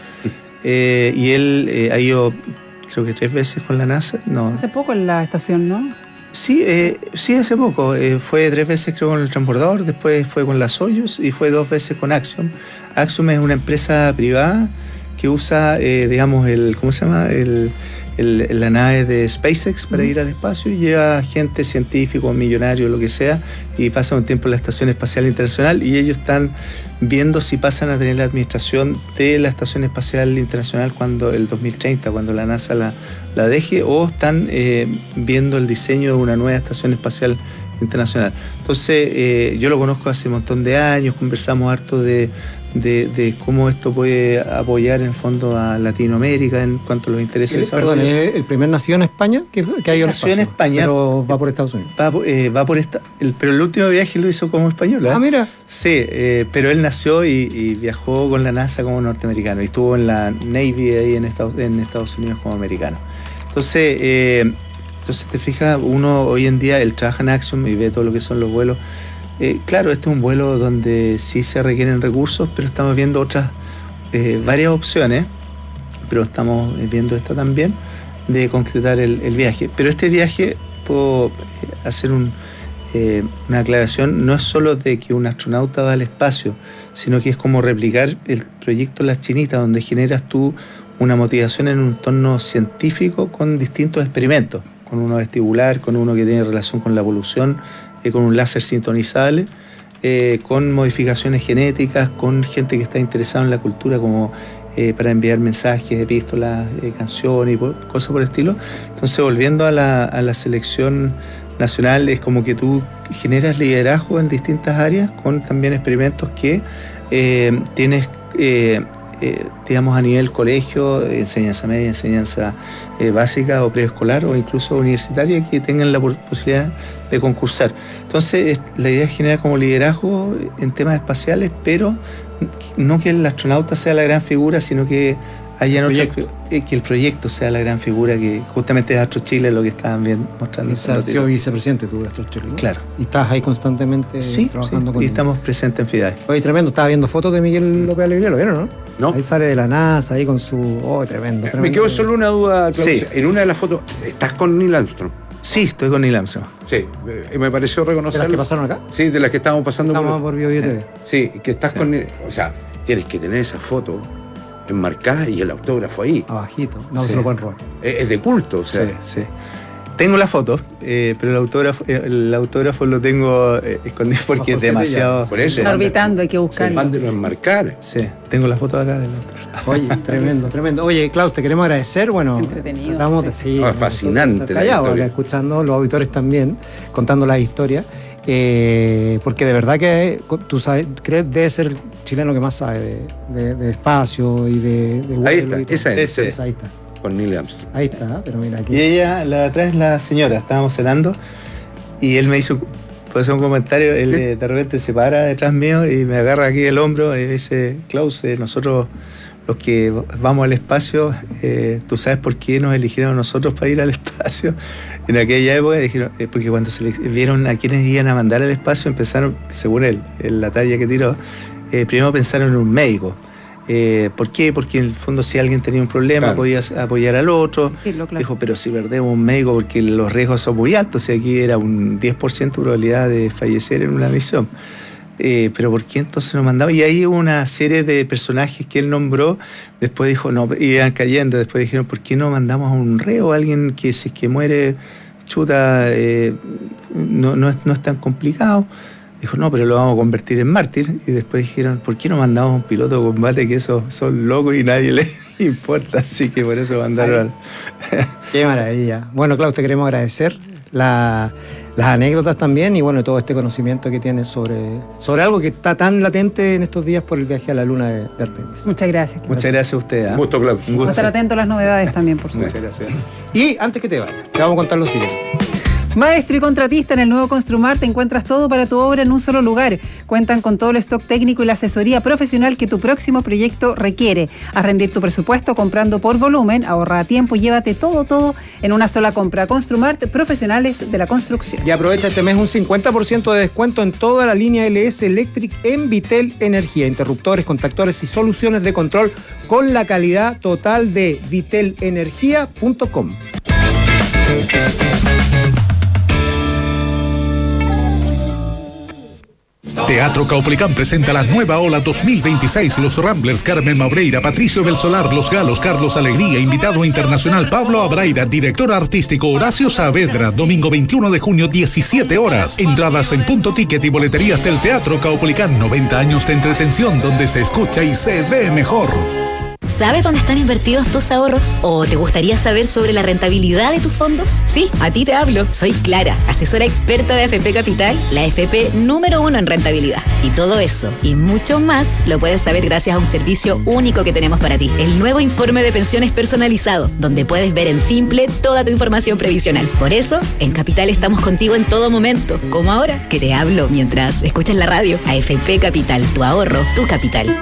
eh, y él eh, ha ido creo que tres veces con la NASA. No. Hace poco en la estación, ¿no? Sí, eh, sí, hace poco. Eh, fue tres veces creo con el transbordador, después fue con la Soyuz y fue dos veces con Axiom. Axiom es una empresa privada que usa, eh, digamos, el, ¿cómo se llama? El, el, la nave de SpaceX para ir al espacio y lleva gente, científicos, millonarios, lo que sea, y pasa un tiempo en la Estación Espacial Internacional, y ellos están viendo si pasan a tener la administración de la Estación Espacial Internacional cuando el dos mil treinta, cuando la NASA la, la deje, o están eh, viendo el diseño de una nueva Estación Espacial Internacional. Entonces, eh, yo lo conozco hace un montón de años, conversamos harto de, de, de cómo esto puede apoyar en el fondo a Latinoamérica en cuanto a los intereses del Perdón, ¿es el primer nacido en España que, que hay nació en España, pero va por Estados Unidos? Va, eh, va por esta, el, pero el último viaje lo hizo como español, ¿eh? Ah, mira. Sí, eh, pero él nació y, y viajó con la NASA como norteamericano y estuvo en la Navy ahí en Estados, en Estados Unidos como americano. Entonces, eh, entonces te fijas, uno hoy en día, él trabaja en Axiom y ve todo lo que son los vuelos. Eh, claro, este es un vuelo donde sí se requieren recursos, pero estamos viendo otras, eh, varias opciones, pero estamos viendo esta también, de concretar el, el viaje. Pero este viaje, puedo hacer un, eh, una aclaración, no es solo de que un astronauta va al espacio, sino que es como replicar el proyecto Las Chinitas, donde generas tú una motivación en un entorno científico con distintos experimentos, con uno vestibular, con uno que tiene relación con la polución, eh, con un láser sintonizable, eh, con modificaciones genéticas, con gente que está interesada en la cultura, como eh, para enviar mensajes, epístolas, eh, canciones y por, cosas por el estilo. Entonces, volviendo a la, a la selección nacional, es como que tú generas liderazgo en distintas áreas, con también experimentos que eh, tienes... Eh, Eh, digamos a nivel colegio, enseñanza media, enseñanza eh, básica o preescolar o incluso universitaria, que tengan la posibilidad de concursar. Entonces, la idea es generar como liderazgo en temas espaciales, pero no que el astronauta sea la gran figura, sino que hayan otras fi- eh, que el proyecto sea la gran figura que justamente es Astro Chile lo que estaban bien mostrando. Y has sido vicepresidente tú de Astro Chile, ¿no? Claro. Y estás ahí constantemente Sí, trabajando sí, con y él. estamos presentes en FIDAE. Oye, tremendo, estaba viendo fotos de Miguel López Alegría, ¿lo vieron, no? No. Ahí sale de la NASA, ahí con su... Oh, tremendo, tremendo. Me quedó solo una duda, Klaus. Sí. En una de las fotos, ¿estás con Neil Armstrong? Sí, estoy con Neil Armstrong. Sí, eh, me pareció reconocer. ¿De las que pasaron acá? Sí, de las que estábamos pasando Estamos por Bio Bio T V. Sí, que estás Sí. con Neil. O sea, tienes que tener esa foto enmarcada y el autógrafo ahí. Abajito. No, Sí. se lo pueden robar. Es, es de culto, o sea. Sí, sí. Tengo la foto, eh, pero el autógrafo, eh, el autógrafo lo tengo eh, escondido porque Bajo es demasiado. Por eso. Está orbitando, hay que Sí, buscarlo. mándelo a enmarcar. Sí, tengo la foto acá del autógrafo. Oye, tremendo, tremendo. Oye, Klaus, te queremos agradecer. Bueno, Entretenido, tratamos de sí. seguir. No, es fascinante la historia. Escuchando, los auditores también, contando las historias. Eh, porque de verdad que tú sabes, crees debe ser el chileno que más sabe de, de- de espacio y de, de Ahí vuelo está, y todo. esa es. Esa, ahí está. Con Neil Armstrong. Ahí está, pero mira aquí. Y ella, la de atrás es la señora, estábamos cenando y él me hizo, puede hacer un comentario, él ¿Sí? eh, de repente se para detrás mío y me agarra aquí el hombro y dice, Klaus, eh, nosotros los que vamos al espacio, eh, ¿tú sabes por qué nos eligieron a nosotros para ir al espacio? En aquella época dijeron, eh, porque cuando se le vieron a quienes iban a mandar al espacio, empezaron, según él, en la talla que tiró, eh, primero pensaron en un médico. Eh, ¿Por qué? Porque en el fondo si alguien tenía un problema Claro. podía apoyar al otro. Sí, lo claro. Dijo, pero si perdemos un médico porque los riesgos son muy altos, y aquí era un diez por ciento de probabilidad de fallecer en una misión. Eh, pero ¿por qué entonces nos mandaba? Y ahí hubo una serie de personajes que él nombró, después dijo, no, iban cayendo, después dijeron, ¿por qué no mandamos a un reo, a alguien que si es que muere, chuta, eh, no, no, es, no es tan complicado? Dijo, no, pero lo vamos a convertir en mártir. Y después dijeron, ¿por qué no mandamos a un piloto de combate que esos son locos y nadie les importa? Así que por eso mandaron al... Qué maravilla. Bueno, Klaus, te queremos agradecer la- las anécdotas también y bueno, todo este conocimiento que tienes sobre, sobre algo que está tan latente en estos días por el viaje a la luna de, de Artemis. Muchas gracias. Muchas gracias a usted. ¿eh? Un gusto, Klaus. Un Vamos gusto. a estar atentos a las novedades también, por supuesto. Muchas gracias. Y antes que te vayas, te vamos a contar lo siguiente. Maestro y contratista, en el nuevo Construmart te encuentras todo para tu obra en un solo lugar. Cuentan con todo el stock técnico y la asesoría profesional que tu próximo proyecto requiere. A rendir tu presupuesto comprando por volumen, ahorra tiempo y llévate todo, todo en una sola compra. Construmart, profesionales de la construcción. Y aprovecha este mes un cincuenta por ciento de descuento en toda la línea L S Electric en Vitel Energía. Interruptores, contactores y soluciones de control con la calidad total de vitel energía punto com. Teatro Caupolicán presenta la nueva ola dos mil veintiséis. Los Ramblers, Carmen Maureira, Patricio Belsolar, Los Galos, Carlos Alegría, invitado internacional Pablo Abraira, director artístico Horacio Saavedra, domingo veintiuno de junio, diecisiete horas. Entradas en Punto Ticket y boleterías del Teatro Caupolicán. noventa años de entretención donde se escucha y se ve mejor. ¿Sabes dónde están invertidos tus ahorros? ¿O te gustaría saber sobre la rentabilidad de tus fondos? Sí, a ti te hablo. Soy Clara, asesora experta de A F P Capital, la F P número uno en rentabilidad. Y todo eso y mucho más lo puedes saber gracias a un servicio único que tenemos para ti. El nuevo informe de pensiones personalizado, donde puedes ver en simple toda tu información previsional. Por eso, en Capital estamos contigo en todo momento, como ahora que te hablo mientras escuchas la radio. A F P Capital, tu ahorro, tu capital.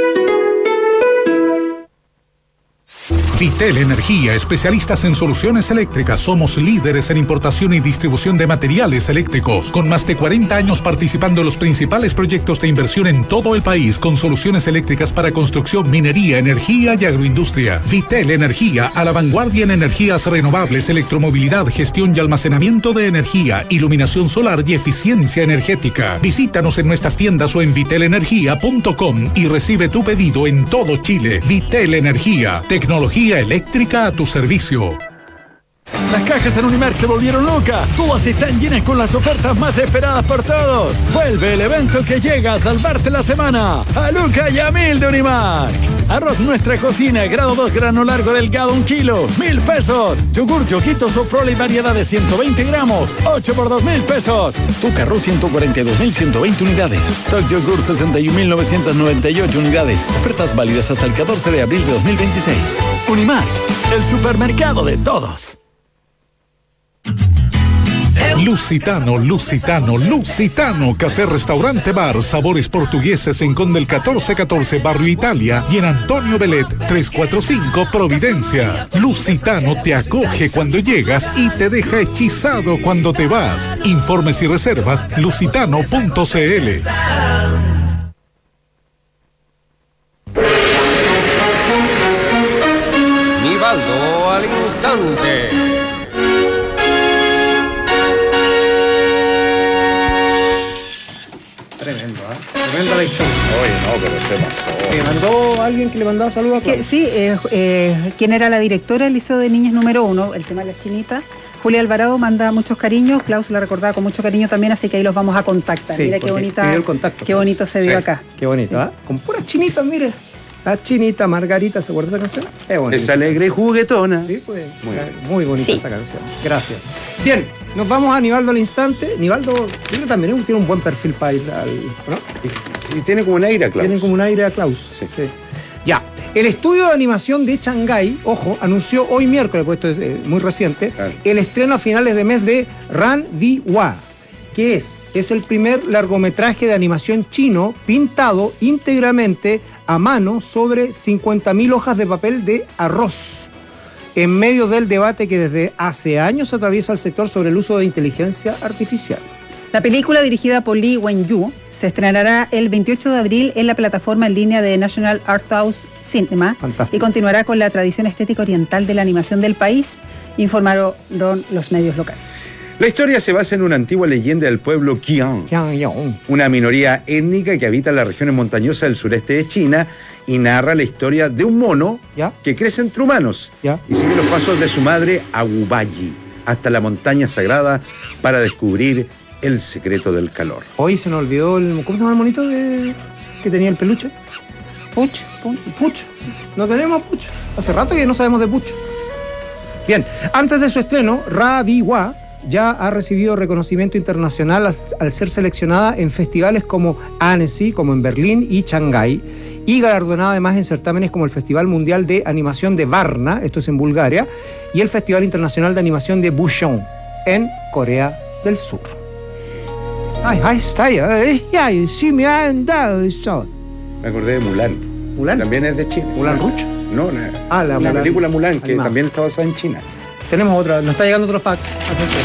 Vitel Energía, especialistas en soluciones eléctricas. Somos líderes en importación y distribución de materiales eléctricos, con más de cuarenta años participando en los principales proyectos de inversión en todo el país, con soluciones eléctricas para construcción, minería, energía y agroindustria. Vitel Energía, a la vanguardia en energías renovables, electromovilidad, gestión y almacenamiento de energía, iluminación solar y eficiencia energética. Visítanos en nuestras tiendas o en vitel energía punto com y recibe tu pedido en todo Chile. Vitel Energía, tecnología eléctrica a tu servicio. Las cajas en Unimark se volvieron locas. Todas están llenas con las ofertas más esperadas por todos. Vuelve el evento que llega a salvarte la semana. A Luca y a Mil de Unimark. Arroz Nuestra Cocina, grado dos, grano largo delgado, un kilo, mil pesos. Yogur Yoguito Soprole y variedad de ciento veinte gramos, ocho por dos mil pesos. Stock Arroz ciento cuarenta y dos mil ciento veinte unidades. Stock Yogur sesenta y un mil novecientos noventa y ocho unidades. Ofertas válidas hasta el catorce de abril de dos mil veintiséis. Unimark, el supermercado de todos. Lusitano, Lusitano, Lusitano, café, restaurante, bar, sabores portugueses en Conde el catorce catorce, Barrio Italia, y en Antonio Belet trescientos cuarenta y cinco, Providencia. Lusitano te acoge cuando llegas y te deja hechizado cuando te vas. Informes y reservas, lusitano punto c l. Nivaldo al instante. Tremendo, ¿eh? Tremenda lección. Oye, no, pero se pasó. ¿Me mandó alguien que le mandaba saludos a Que, sí, eh, eh, quien era la directora del Liceo de Niñas número uno, el tema de las chinitas. Julia Alvarado manda muchos cariños, Klaus la recordaba con mucho cariño también, así que ahí los vamos a contactar. Sí, mira qué bonita, el contacto, qué bonito se dio sí, acá. Qué bonito, ¿ah? ¿eh? Con puras chinitas, mire. La chinita Margarita, ¿se acuerda de esa canción? Es bonita. Es alegre y juguetona. Sí, pues. Muy, muy bonita sí. esa canción. Gracias. Bien, nos vamos a Nivaldo al instante. Nivaldo tiene también tiene un buen perfil para ir al. ¿No? Y, y tiene como un aire a Klaus. Tiene como un aire a Klaus. Sí. Sí. Ya. El estudio de animación de Shanghái, ojo, anunció hoy miércoles, pues esto es eh, muy reciente, claro, el estreno a finales de mes de Ran Vi Wa. ¿Qué es? Es el primer largometraje de animación chino pintado íntegramente a mano sobre cincuenta mil hojas de papel de arroz, en medio del debate que desde hace años atraviesa el sector sobre el uso de inteligencia artificial. La película, dirigida por Lee Wen-yu, se estrenará el veintiocho de abril en la plataforma en línea de National Art House Cinema. Fantástico. Y continuará con la tradición estética oriental de la animación del país, informaron los medios locales. La historia se basa en una antigua leyenda del pueblo Qiang, una minoría étnica que habita en las regiones montañosas del sureste de China, y narra la historia de un mono ¿Ya? que crece entre humanos ¿Ya? y sigue los pasos de su madre Agubayi hasta la montaña sagrada para descubrir el secreto del calor. Hoy se nos olvidó el... ¿Cómo se llama el monito de, que tenía el peluche? Puch. Puch. No tenemos Puch. Hace rato que no sabemos de Puch. Bien, antes de su estreno, Ra Vi Wa ya ha recibido reconocimiento internacional al, al ser seleccionada en festivales como Annecy, como en Berlín y Shanghái, y galardonada además en certámenes como el Festival Mundial de Animación de Varna, esto es en Bulgaria, y el Festival Internacional de Animación de Bucheon, en Corea del Sur. Ay, ahí está, ay, sí me han dado eso. Me acordé de Mulan. ¿Mulan? También es de China. ¿Mulan Rouge? No, la, ah, la, la Mulan. película Mulan, que Animada. también está basada en China. Tenemos otra, nos está llegando otro fax. Atención.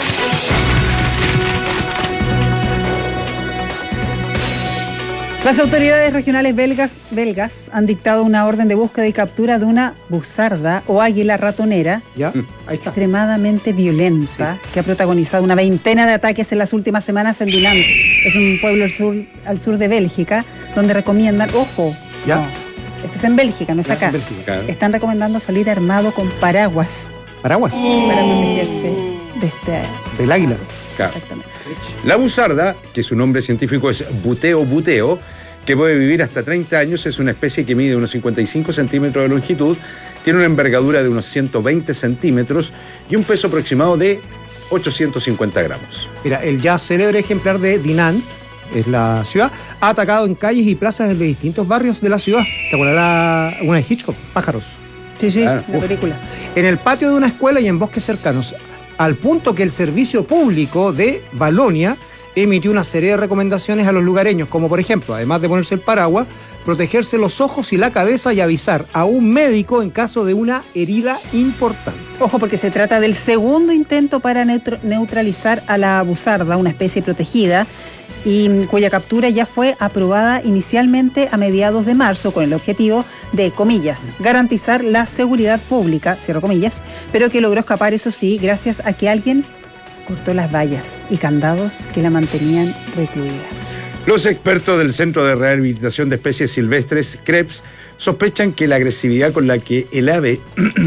Las autoridades regionales belgas, belgas han dictado una orden de búsqueda y captura de una buzarda o águila ratonera ¿Ya? Ahí está. extremadamente violenta, sí, que ha protagonizado una veintena de ataques en las últimas semanas en Dinant. Es un pueblo al sur, al sur de Bélgica, donde recomiendan, ojo, ¿Ya? no, esto es en Bélgica, no es Ya, acá. Bélgica, claro. Están recomendando salir armado con paraguas. ¿Paraguas? Para protegerse de este... Del águila. Claro. Exactamente. La buzarda, que su nombre científico es buteo buteo, que puede vivir hasta treinta años, es una especie que mide unos cincuenta y cinco centímetros de longitud, tiene una envergadura de unos ciento veinte centímetros y un peso aproximado de ochocientos cincuenta gramos. Mira, el ya célebre ejemplar de Dinant, es la ciudad, ha atacado en calles y plazas de distintos barrios de la ciudad. ¿Te acuerdas la, una de Hitchcock? Pájaros. Sí, sí, Ah, la uf. película. En el patio de una escuela y en bosques cercanos, al punto que el Servicio Público de Valonia emitió una serie de recomendaciones a los lugareños, como por ejemplo, además de ponerse el paraguas, protegerse los ojos y la cabeza y avisar a un médico en caso de una herida importante. Ojo, porque se trata del segundo intento para neutro- neutralizar a la buzarda, una especie protegida, y cuya captura ya fue aprobada inicialmente a mediados de marzo con el objetivo de, comillas, garantizar la seguridad pública, cierro comillas, pero que logró escapar, eso sí, gracias a que alguien cortó las vallas y candados que la mantenían recluida. Los expertos del Centro de Rehabilitación de Especies Silvestres, CREPS, sospechan que la agresividad con la que el ave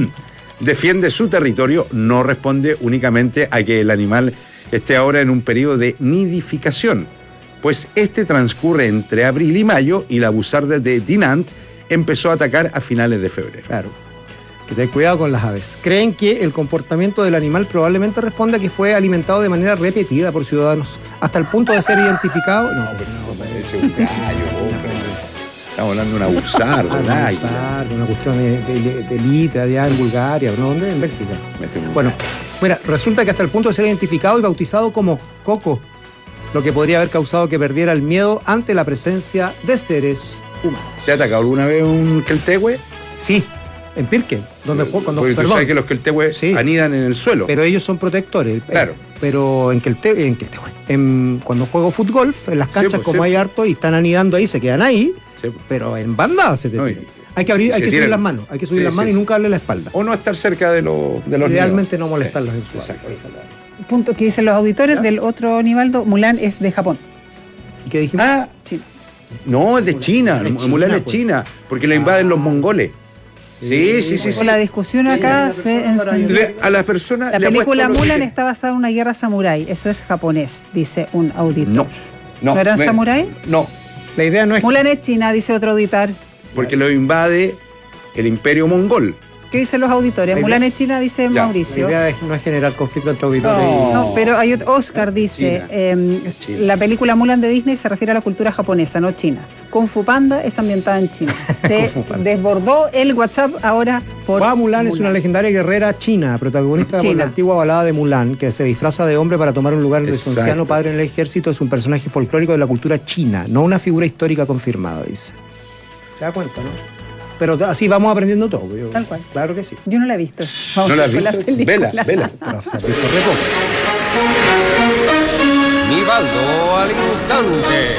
defiende su territorio no responde únicamente a que el animal esté ahora en un periodo de nidificación, pues este transcurre entre abril y mayo y la buzarda de Dinant empezó a atacar a finales de febrero. Claro. Que ten cuidado con las aves. Creen que el comportamiento del animal probablemente responde a que fue alimentado de manera repetida por ciudadanos, hasta el punto de ser identificado. No, pues, no, parece un gallo, hombre. Estamos hablando de una buzarda, un águila. una cuestión de, de, de, de litra allá en Bulgaria, ¿no? ¿Dónde? En Bélgica. Bueno, Mira, resulta que hasta el punto de ser identificado y bautizado como Coco, lo que podría haber causado que perdiera el miedo ante la presencia de seres humanos. ¿Te ha atacado alguna vez un queltehue? Sí, en Pirque, donde cuando Porque tú perdón, sabes que los queltehues sí, anidan en el suelo. Pero ellos son protectores. Claro. Eh, pero en Queltehue, en Queltehue, en, cuando juego fútbol, en las canchas, sí, pues, como sí, hay harto y están anidando ahí, se quedan ahí, sí, pero en bandada se te no, tiran. Hay que abrir, hay que subir las manos, hay que subir sí, las manos sí, y nunca darle la espalda. O no estar cerca de, lo, de los Idealmente niños. No molestarlos sí, en su hábitat. Punto que dicen los auditores. ¿Ya? Del otro Nivaldo, Mulan es de Japón. ¿Y qué dijimos? Ah, China. No, es de China. Es China Mulan es pues. China, porque la invaden ah. los mongoles. Sí, sí, sí. sí. La discusión acá sí, se encendió. A las personas. La película Mulan que... está basada en una guerra samurái. Eso es japonés, dice un auditor. No. ¿No, ¿No eran me... samurái? No. La idea no es. Mulan es China, dice otro auditor. Porque lo invade el imperio mongol. ¿Qué dicen los auditores? Mulan es China, dice ya. Mauricio. La idea es, no es generar conflicto entre auditores. No, y... no pero hay otro, Oscar dice, eh, la película Mulan de Disney se refiere a la cultura japonesa, no china. Kung Fu Panda es ambientada en China. Se desbordó el WhatsApp ahora por Hua Mulan, Mulan es una legendaria guerrera china, protagonista china. Por la antigua balada de Mulan, que se disfraza de hombre para tomar un lugar de su anciano padre en el ejército. Es un personaje folclórico de la cultura china, no una figura histórica confirmada, dice. ¿Se da cuenta, no? Pero así vamos aprendiendo todo. Yo, Tal cual. Claro que sí. Yo no la he visto. Vamos ¿No la has visto? La vela, vela. Pero se ha visto re poco. Nivaldo al instante.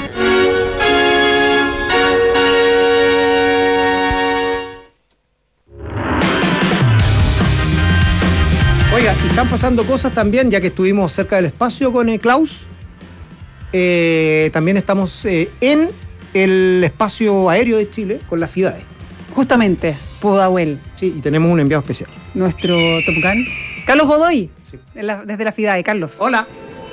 Oiga, y están pasando cosas también, ya que estuvimos cerca del espacio con el Klaus. Eh, también estamos eh, en el espacio aéreo de Chile con la FIDAE. Justamente, Pudahuel. Sí, y tenemos un enviado especial. Nuestro Top Gun, Carlos Godoy, sí. la, desde la FIDAE. Carlos. Hola.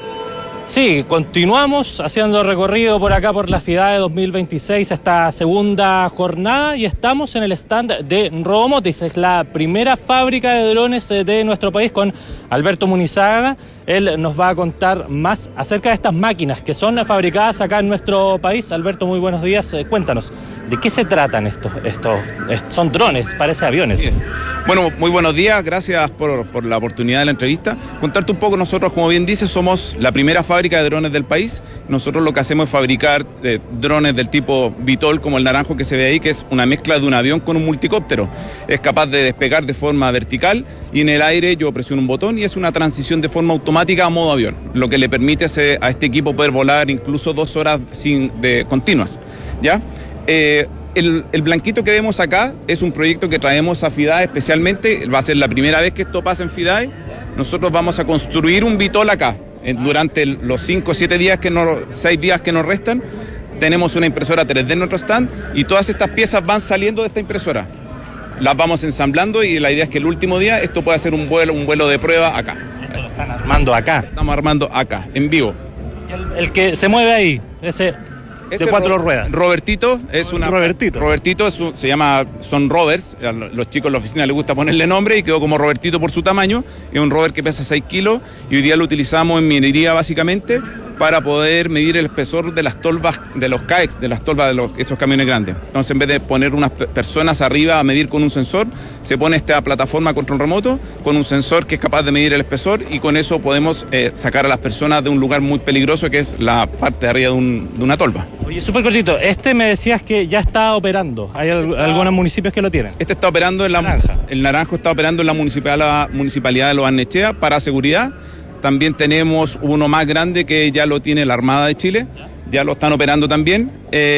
Sí, continuamos haciendo recorrido por acá por la FIDAE dos mil veintiséis, esta segunda jornada, y estamos en el stand de Robomotis. Es la primera fábrica de drones de nuestro país, con Alberto Munizaga. Él nos va a contar más acerca de estas máquinas que son fabricadas acá en nuestro país. Alberto, muy buenos días. Cuéntanos, ¿de qué se tratan estos? estos, estos son drones, parece aviones. Así es. Bueno, muy buenos días, gracias por, por la oportunidad de la entrevista. Contarte un poco, nosotros, como bien dices, somos la primera fábrica de drones del país. Nosotros lo que hacemos es fabricar eh, drones del tipo VTOL, como el naranjo que se ve ahí, que es una mezcla de un avión con un multicóptero. Es capaz de despegar de forma vertical y en el aire yo presiono un botón y es una transición de forma automática a modo avión, lo que le permite a este equipo poder volar incluso dos horas sin, de, continuas. ¿Ya? Eh, el, el blanquito que vemos acá es un proyecto que traemos a FIDAE especialmente, va a ser la primera vez que esto pasa en FIDAE. Nosotros vamos a construir un VTOL acá, en, durante el, los cinco o siete días, que no, seis días que nos restan. Tenemos una impresora tres D en nuestro stand y todas estas piezas van saliendo de esta impresora. Las vamos ensamblando y la idea es que el último día esto pueda ser un vuelo, un vuelo de prueba acá. Esto lo están armando acá. Estamos armando acá, en vivo. El, el que se mueve ahí, ese... Ese de cuatro Ro- ruedas. Robertito es una. Robertito. Robertito es un- se llama. Son rovers. A los chicos en la oficina les gusta ponerle nombre y quedó como Robertito por su tamaño. Es un rover que pesa seis kilos y hoy día lo utilizamos en minería básicamente para poder medir el espesor de las tolvas, de los C A E X, de las tolvas de los, estos camiones grandes. Entonces, en vez de poner unas pe- personas arriba a medir con un sensor, se pone esta plataforma a control remoto con un sensor que es capaz de medir el espesor y con eso podemos eh, sacar a las personas de un lugar muy peligroso que es la parte de arriba de, un- de una tolva. Oye, súper cortito, este me decías que ya está operando. ¿Hay al- Está- algunos municipios que lo tienen? Este está operando en la... Naranja. El naranjo está operando en la municipal- municipalidad de Lo Barnechea para seguridad. También tenemos uno más grande que ya lo tiene la Armada de Chile. Ya lo están operando también.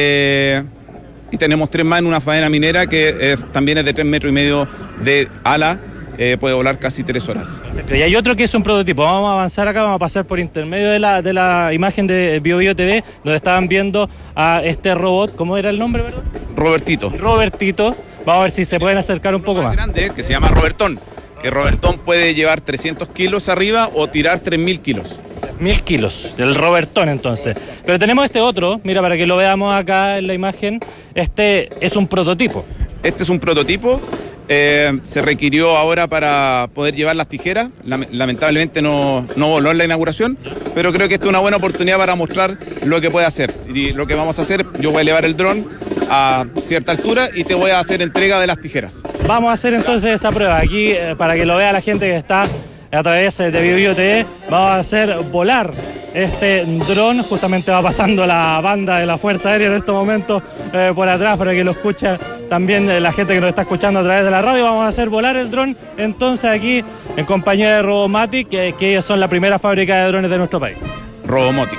Eh, y tenemos tres más en una faena minera que es- también es de tres metros y medio de ala. Eh, puede volar casi tres horas. Perfecto. Y hay otro que es un prototipo. Vamos a avanzar acá, vamos a pasar por intermedio de la, de la imagen de BioBio T V, donde estaban viendo a este robot. ¿Cómo era el nombre, verdad? Robertito. Robertito. Vamos a ver si se pueden acercar un poco más. Grande, que se llama Robertón. Que Robertón puede llevar trescientos kilos arriba o tirar tres mil kilos. Mil kilos, el Robertón entonces. Pero tenemos este otro, mira, para que lo veamos acá en la imagen. Este es un prototipo. Este es un prototipo. Eh, se requirió ahora para poder llevar las tijeras. Lam- Lamentablemente no, no voló en la inauguración, pero creo que esta es una buena oportunidad para mostrar lo que puede hacer. Y lo que vamos a hacer, yo voy a elevar el dron a cierta altura y te voy a hacer entrega de las tijeras. Vamos a hacer entonces esa prueba aquí eh, para que lo vea la gente que está a través de Bio Bio T V, vamos a hacer volar este dron. Justamente va pasando la banda de la Fuerza Aérea en estos momentos eh, por atrás para que lo escuche también eh, la gente que nos está escuchando a través de la radio. Vamos a hacer volar el dron entonces aquí en compañía de Robomatic, que, que ellos son la primera fábrica de drones de nuestro país. Robomotic.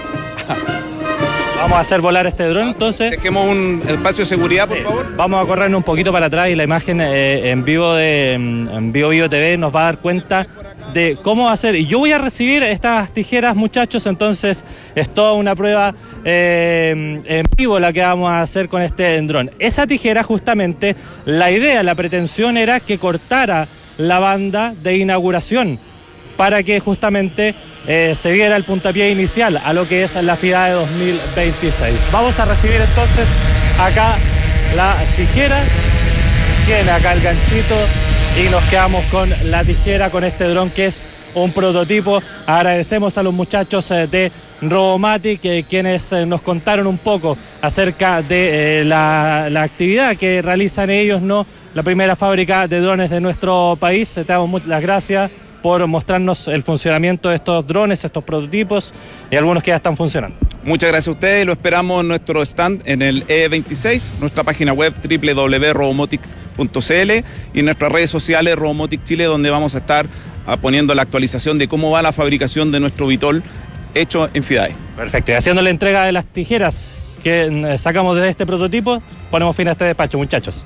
Vamos a hacer volar este dron, entonces. Dejemos un espacio de seguridad, por sí, favor. Vamos a corrernos un poquito para atrás y la imagen eh, en vivo de en Bio Bio T V nos va a dar cuenta de cómo hacer. Y yo voy a recibir estas tijeras, muchachos, entonces es toda una prueba eh, en vivo la que vamos a hacer con este dron. Esa tijera, justamente, la idea, la pretensión era que cortara la banda de inauguración para que justamente eh, se diera el puntapié inicial a lo que es la FIDAE de dos mil veintiséis. Vamos a recibir entonces acá la tijera, tiene acá el ganchito y nos quedamos con la tijera, con este dron que es un prototipo. Agradecemos a los muchachos eh, de Robomatic, eh, quienes eh, nos contaron un poco acerca de eh, la, la actividad que realizan ellos, ¿no? La primera fábrica de drones de nuestro país. Te damos muchas gracias por mostrarnos el funcionamiento de estos drones, estos prototipos y algunos que ya están funcionando. Muchas gracias a ustedes, lo esperamos en nuestro stand en el E veintiséis, nuestra página web doble u doble u doble u punto robomotic punto c l y en nuestras redes sociales Robomotic Chile, donde vamos a estar ah, poniendo la actualización de cómo va la fabricación de nuestro Vitol hecho en FIDAE. Perfecto, y haciendo la entrega de las tijeras que eh, sacamos de este prototipo, ponemos fin a este despacho, muchachos.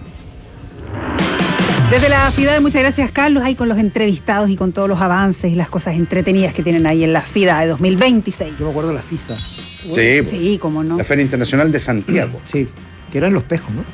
Desde la FIDAE, muchas gracias, Carlos, ahí con los entrevistados y con todos los avances y las cosas entretenidas que tienen ahí en la FIDAE dos mil veintiséis. Yo me acuerdo de la FISA. Sí, sí, cómo no. La Feria Internacional de Santiago. Sí, que era en Los Pejos, ¿no?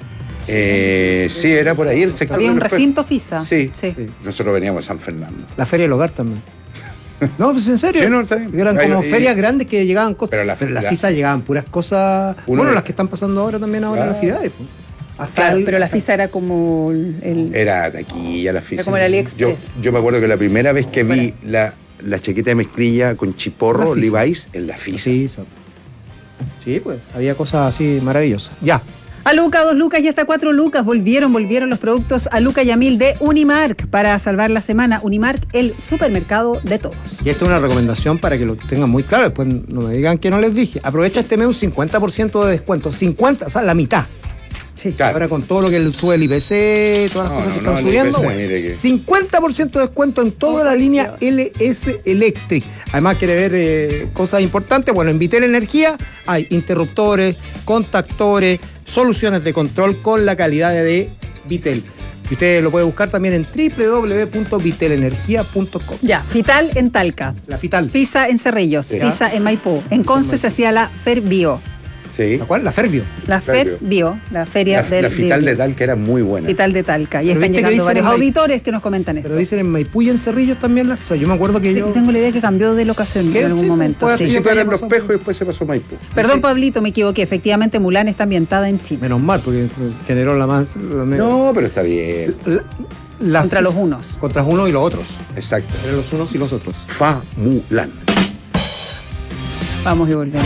Eh, sí, era por ahí el sector. Había un de los recinto Pejos. FISA. Sí. sí. Nosotros veníamos de San Fernando. La Feria del Hogar también. No, pues en serio. Sí, no, está bien. Eran como Ahí, ferias grandes que llegaban cosas. Pero la, pero la la FISA llegaban puras cosas. Uno Bueno, ve. las que están pasando ahora también ahora en la FIDAE. Pues. Hasta Claro, el- pero la FISA era como el... Era taquilla la FISA. Era como el AliExpress. Yo, yo me acuerdo que la primera vez que vi la, la chaqueta de mezclilla con chiporro La FISA. Levi's en la FISA. Sí, sí. Sí, pues había cosas así maravillosas. Ya. A Luca, dos lucas y hasta cuatro lucas. Volvieron, volvieron los productos a Luca y a Mil de Unimark para salvar la semana. Unimark, el supermercado de todos. Y esta es una recomendación para que lo tengan muy claro. Después no me digan que no les dije. Aprovecha este mes un cincuenta por ciento de descuento. cincuenta, o sea, la mitad. Sí. Ahora con todo lo que sube el I P C, todas las No, cosas no, que no, están el subiendo, I P C, bueno, mire que- cincuenta por ciento de descuento en toda la línea L S Electric. Además, quiere ver eh, cosas importantes. Bueno, en Vitel Energía hay interruptores, contactores, soluciones de control con la calidad de Vitel. Y usted lo puede buscar también en doble u doble u doble u punto vitel energía punto com. Ya, Fital en Talca. La Fital. FISA en Cerrillos. Sí. FISA en Maipú. En Conce se hacía la Ferbio. Sí. ¿La cuál? La Ferbio. La Ferbio. Ferbio, la feria La, del la Fital del- de Talca era muy buena. Fital de Talca. Y Pero están viste que llegando dicen varios en Mai- auditores que nos comentan esto. Pero dicen en Maipú y en Cerrillos también la FISA. Yo me acuerdo que yo... Tengo la idea que cambió de locación ¿Qué? en algún Sí, momento. puede sí. ser. Sí, Sí, eran que los haya Pejos y después se pasó a Maipú. Perdón, Sí. Pablito, me equivoqué. Efectivamente, Mulan está ambientada en Chile. Menos mal, porque generó la más... la me- No, pero está bien. la- la Contra FISA- los unos. Contra los unos y los otros. Exacto. Eran los unos y los otros. Fa Mulan. Vamos y volvemos.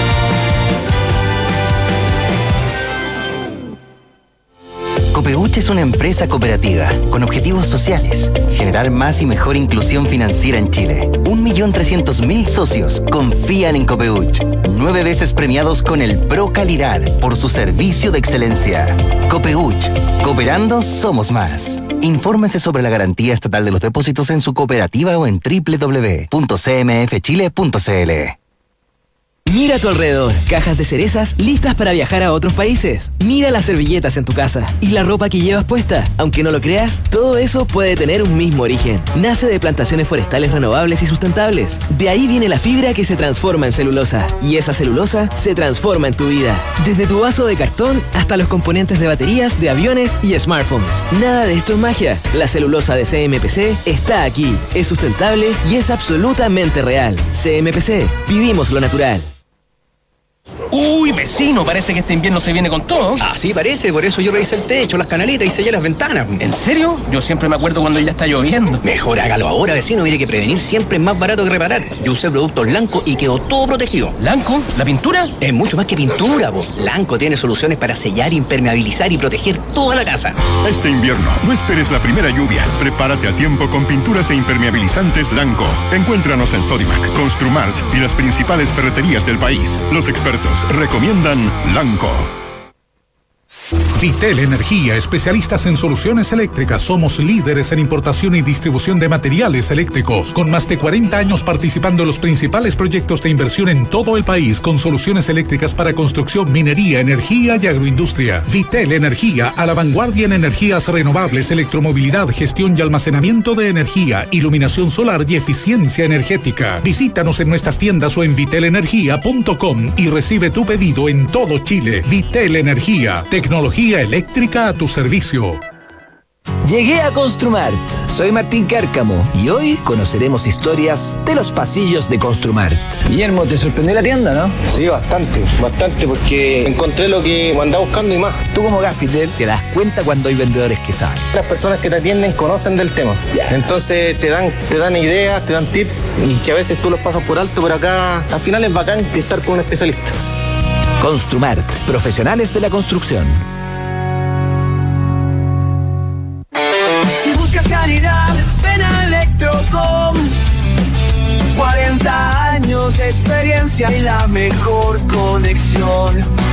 Copeuch es una empresa cooperativa con objetivos sociales, generar más y mejor inclusión financiera en Chile. Un millón trescientos mil socios confían en Copeuch, nueve veces premiados con el Pro Calidad por su servicio de excelencia. Copeuch, cooperando somos más. Infórmense sobre la garantía estatal de los depósitos en su cooperativa o en doble u doble u doble u punto c m f chile punto c l. Mira a tu alrededor, cajas de cerezas listas para viajar a otros países. Mira las servilletas en tu casa y la ropa que llevas puesta. Aunque no lo creas, todo eso puede tener un mismo origen. Nace de plantaciones forestales renovables y sustentables. De ahí viene la fibra que se transforma en celulosa. Y esa celulosa se transforma en tu vida. Desde tu vaso de cartón hasta los componentes de baterías de aviones y smartphones. Nada de esto es magia. La celulosa de C M P C está aquí. Es sustentable y es absolutamente real. C M P C. Vivimos lo natural. Uy, vecino, parece que este invierno se viene con todo. Ah, sí, parece, por eso yo revisé el techo, las canaletas y sellé las ventanas. ¿En serio? Yo siempre me acuerdo cuando ya está lloviendo. Mejor hágalo ahora, vecino, mire que prevenir siempre es más barato que reparar. Yo usé productos Lanco y quedó todo protegido. ¿Lanco? ¿La pintura? Es mucho más que pintura, po. Lanco tiene soluciones para sellar, impermeabilizar y proteger toda la casa. Este invierno, no esperes la primera lluvia. Prepárate a tiempo con pinturas e impermeabilizantes Lanco. Encuéntranos en Sodimac, Construmart y las principales ferreterías del país. Los expertos recomiendan Lanco. Vitel Energía, especialistas en soluciones eléctricas. Somos líderes en importación y distribución de materiales eléctricos, con más de cuarenta años participando en los principales proyectos de inversión en todo el país, con soluciones eléctricas para construcción, minería, energía y agroindustria. Vitel Energía, a la vanguardia en energías renovables, electromovilidad, gestión y almacenamiento de energía, iluminación solar y eficiencia energética. Visítanos en nuestras tiendas o en vitel energía punto com y recibe tu pedido en todo Chile. Vitel Energía, tecnología eléctrica a tu servicio. Llegué a Construmart. Soy Martín Cárcamo y hoy conoceremos historias de los pasillos de Construmart. Guillermo, ¿te sorprendió la tienda, no? Sí, bastante, bastante, porque encontré lo que andaba buscando y más. Tú como gaffiter te das cuenta cuando hay vendedores que saben. Las personas que te atienden conocen del tema. Entonces te dan, te dan ideas, te dan tips y que a veces tú los pasas por alto, pero acá al final es bacán estar con un especialista. Construmart, profesionales de la construcción. Calidad, ven a Electrocom. cuarenta años de experiencia y la mejor conexión.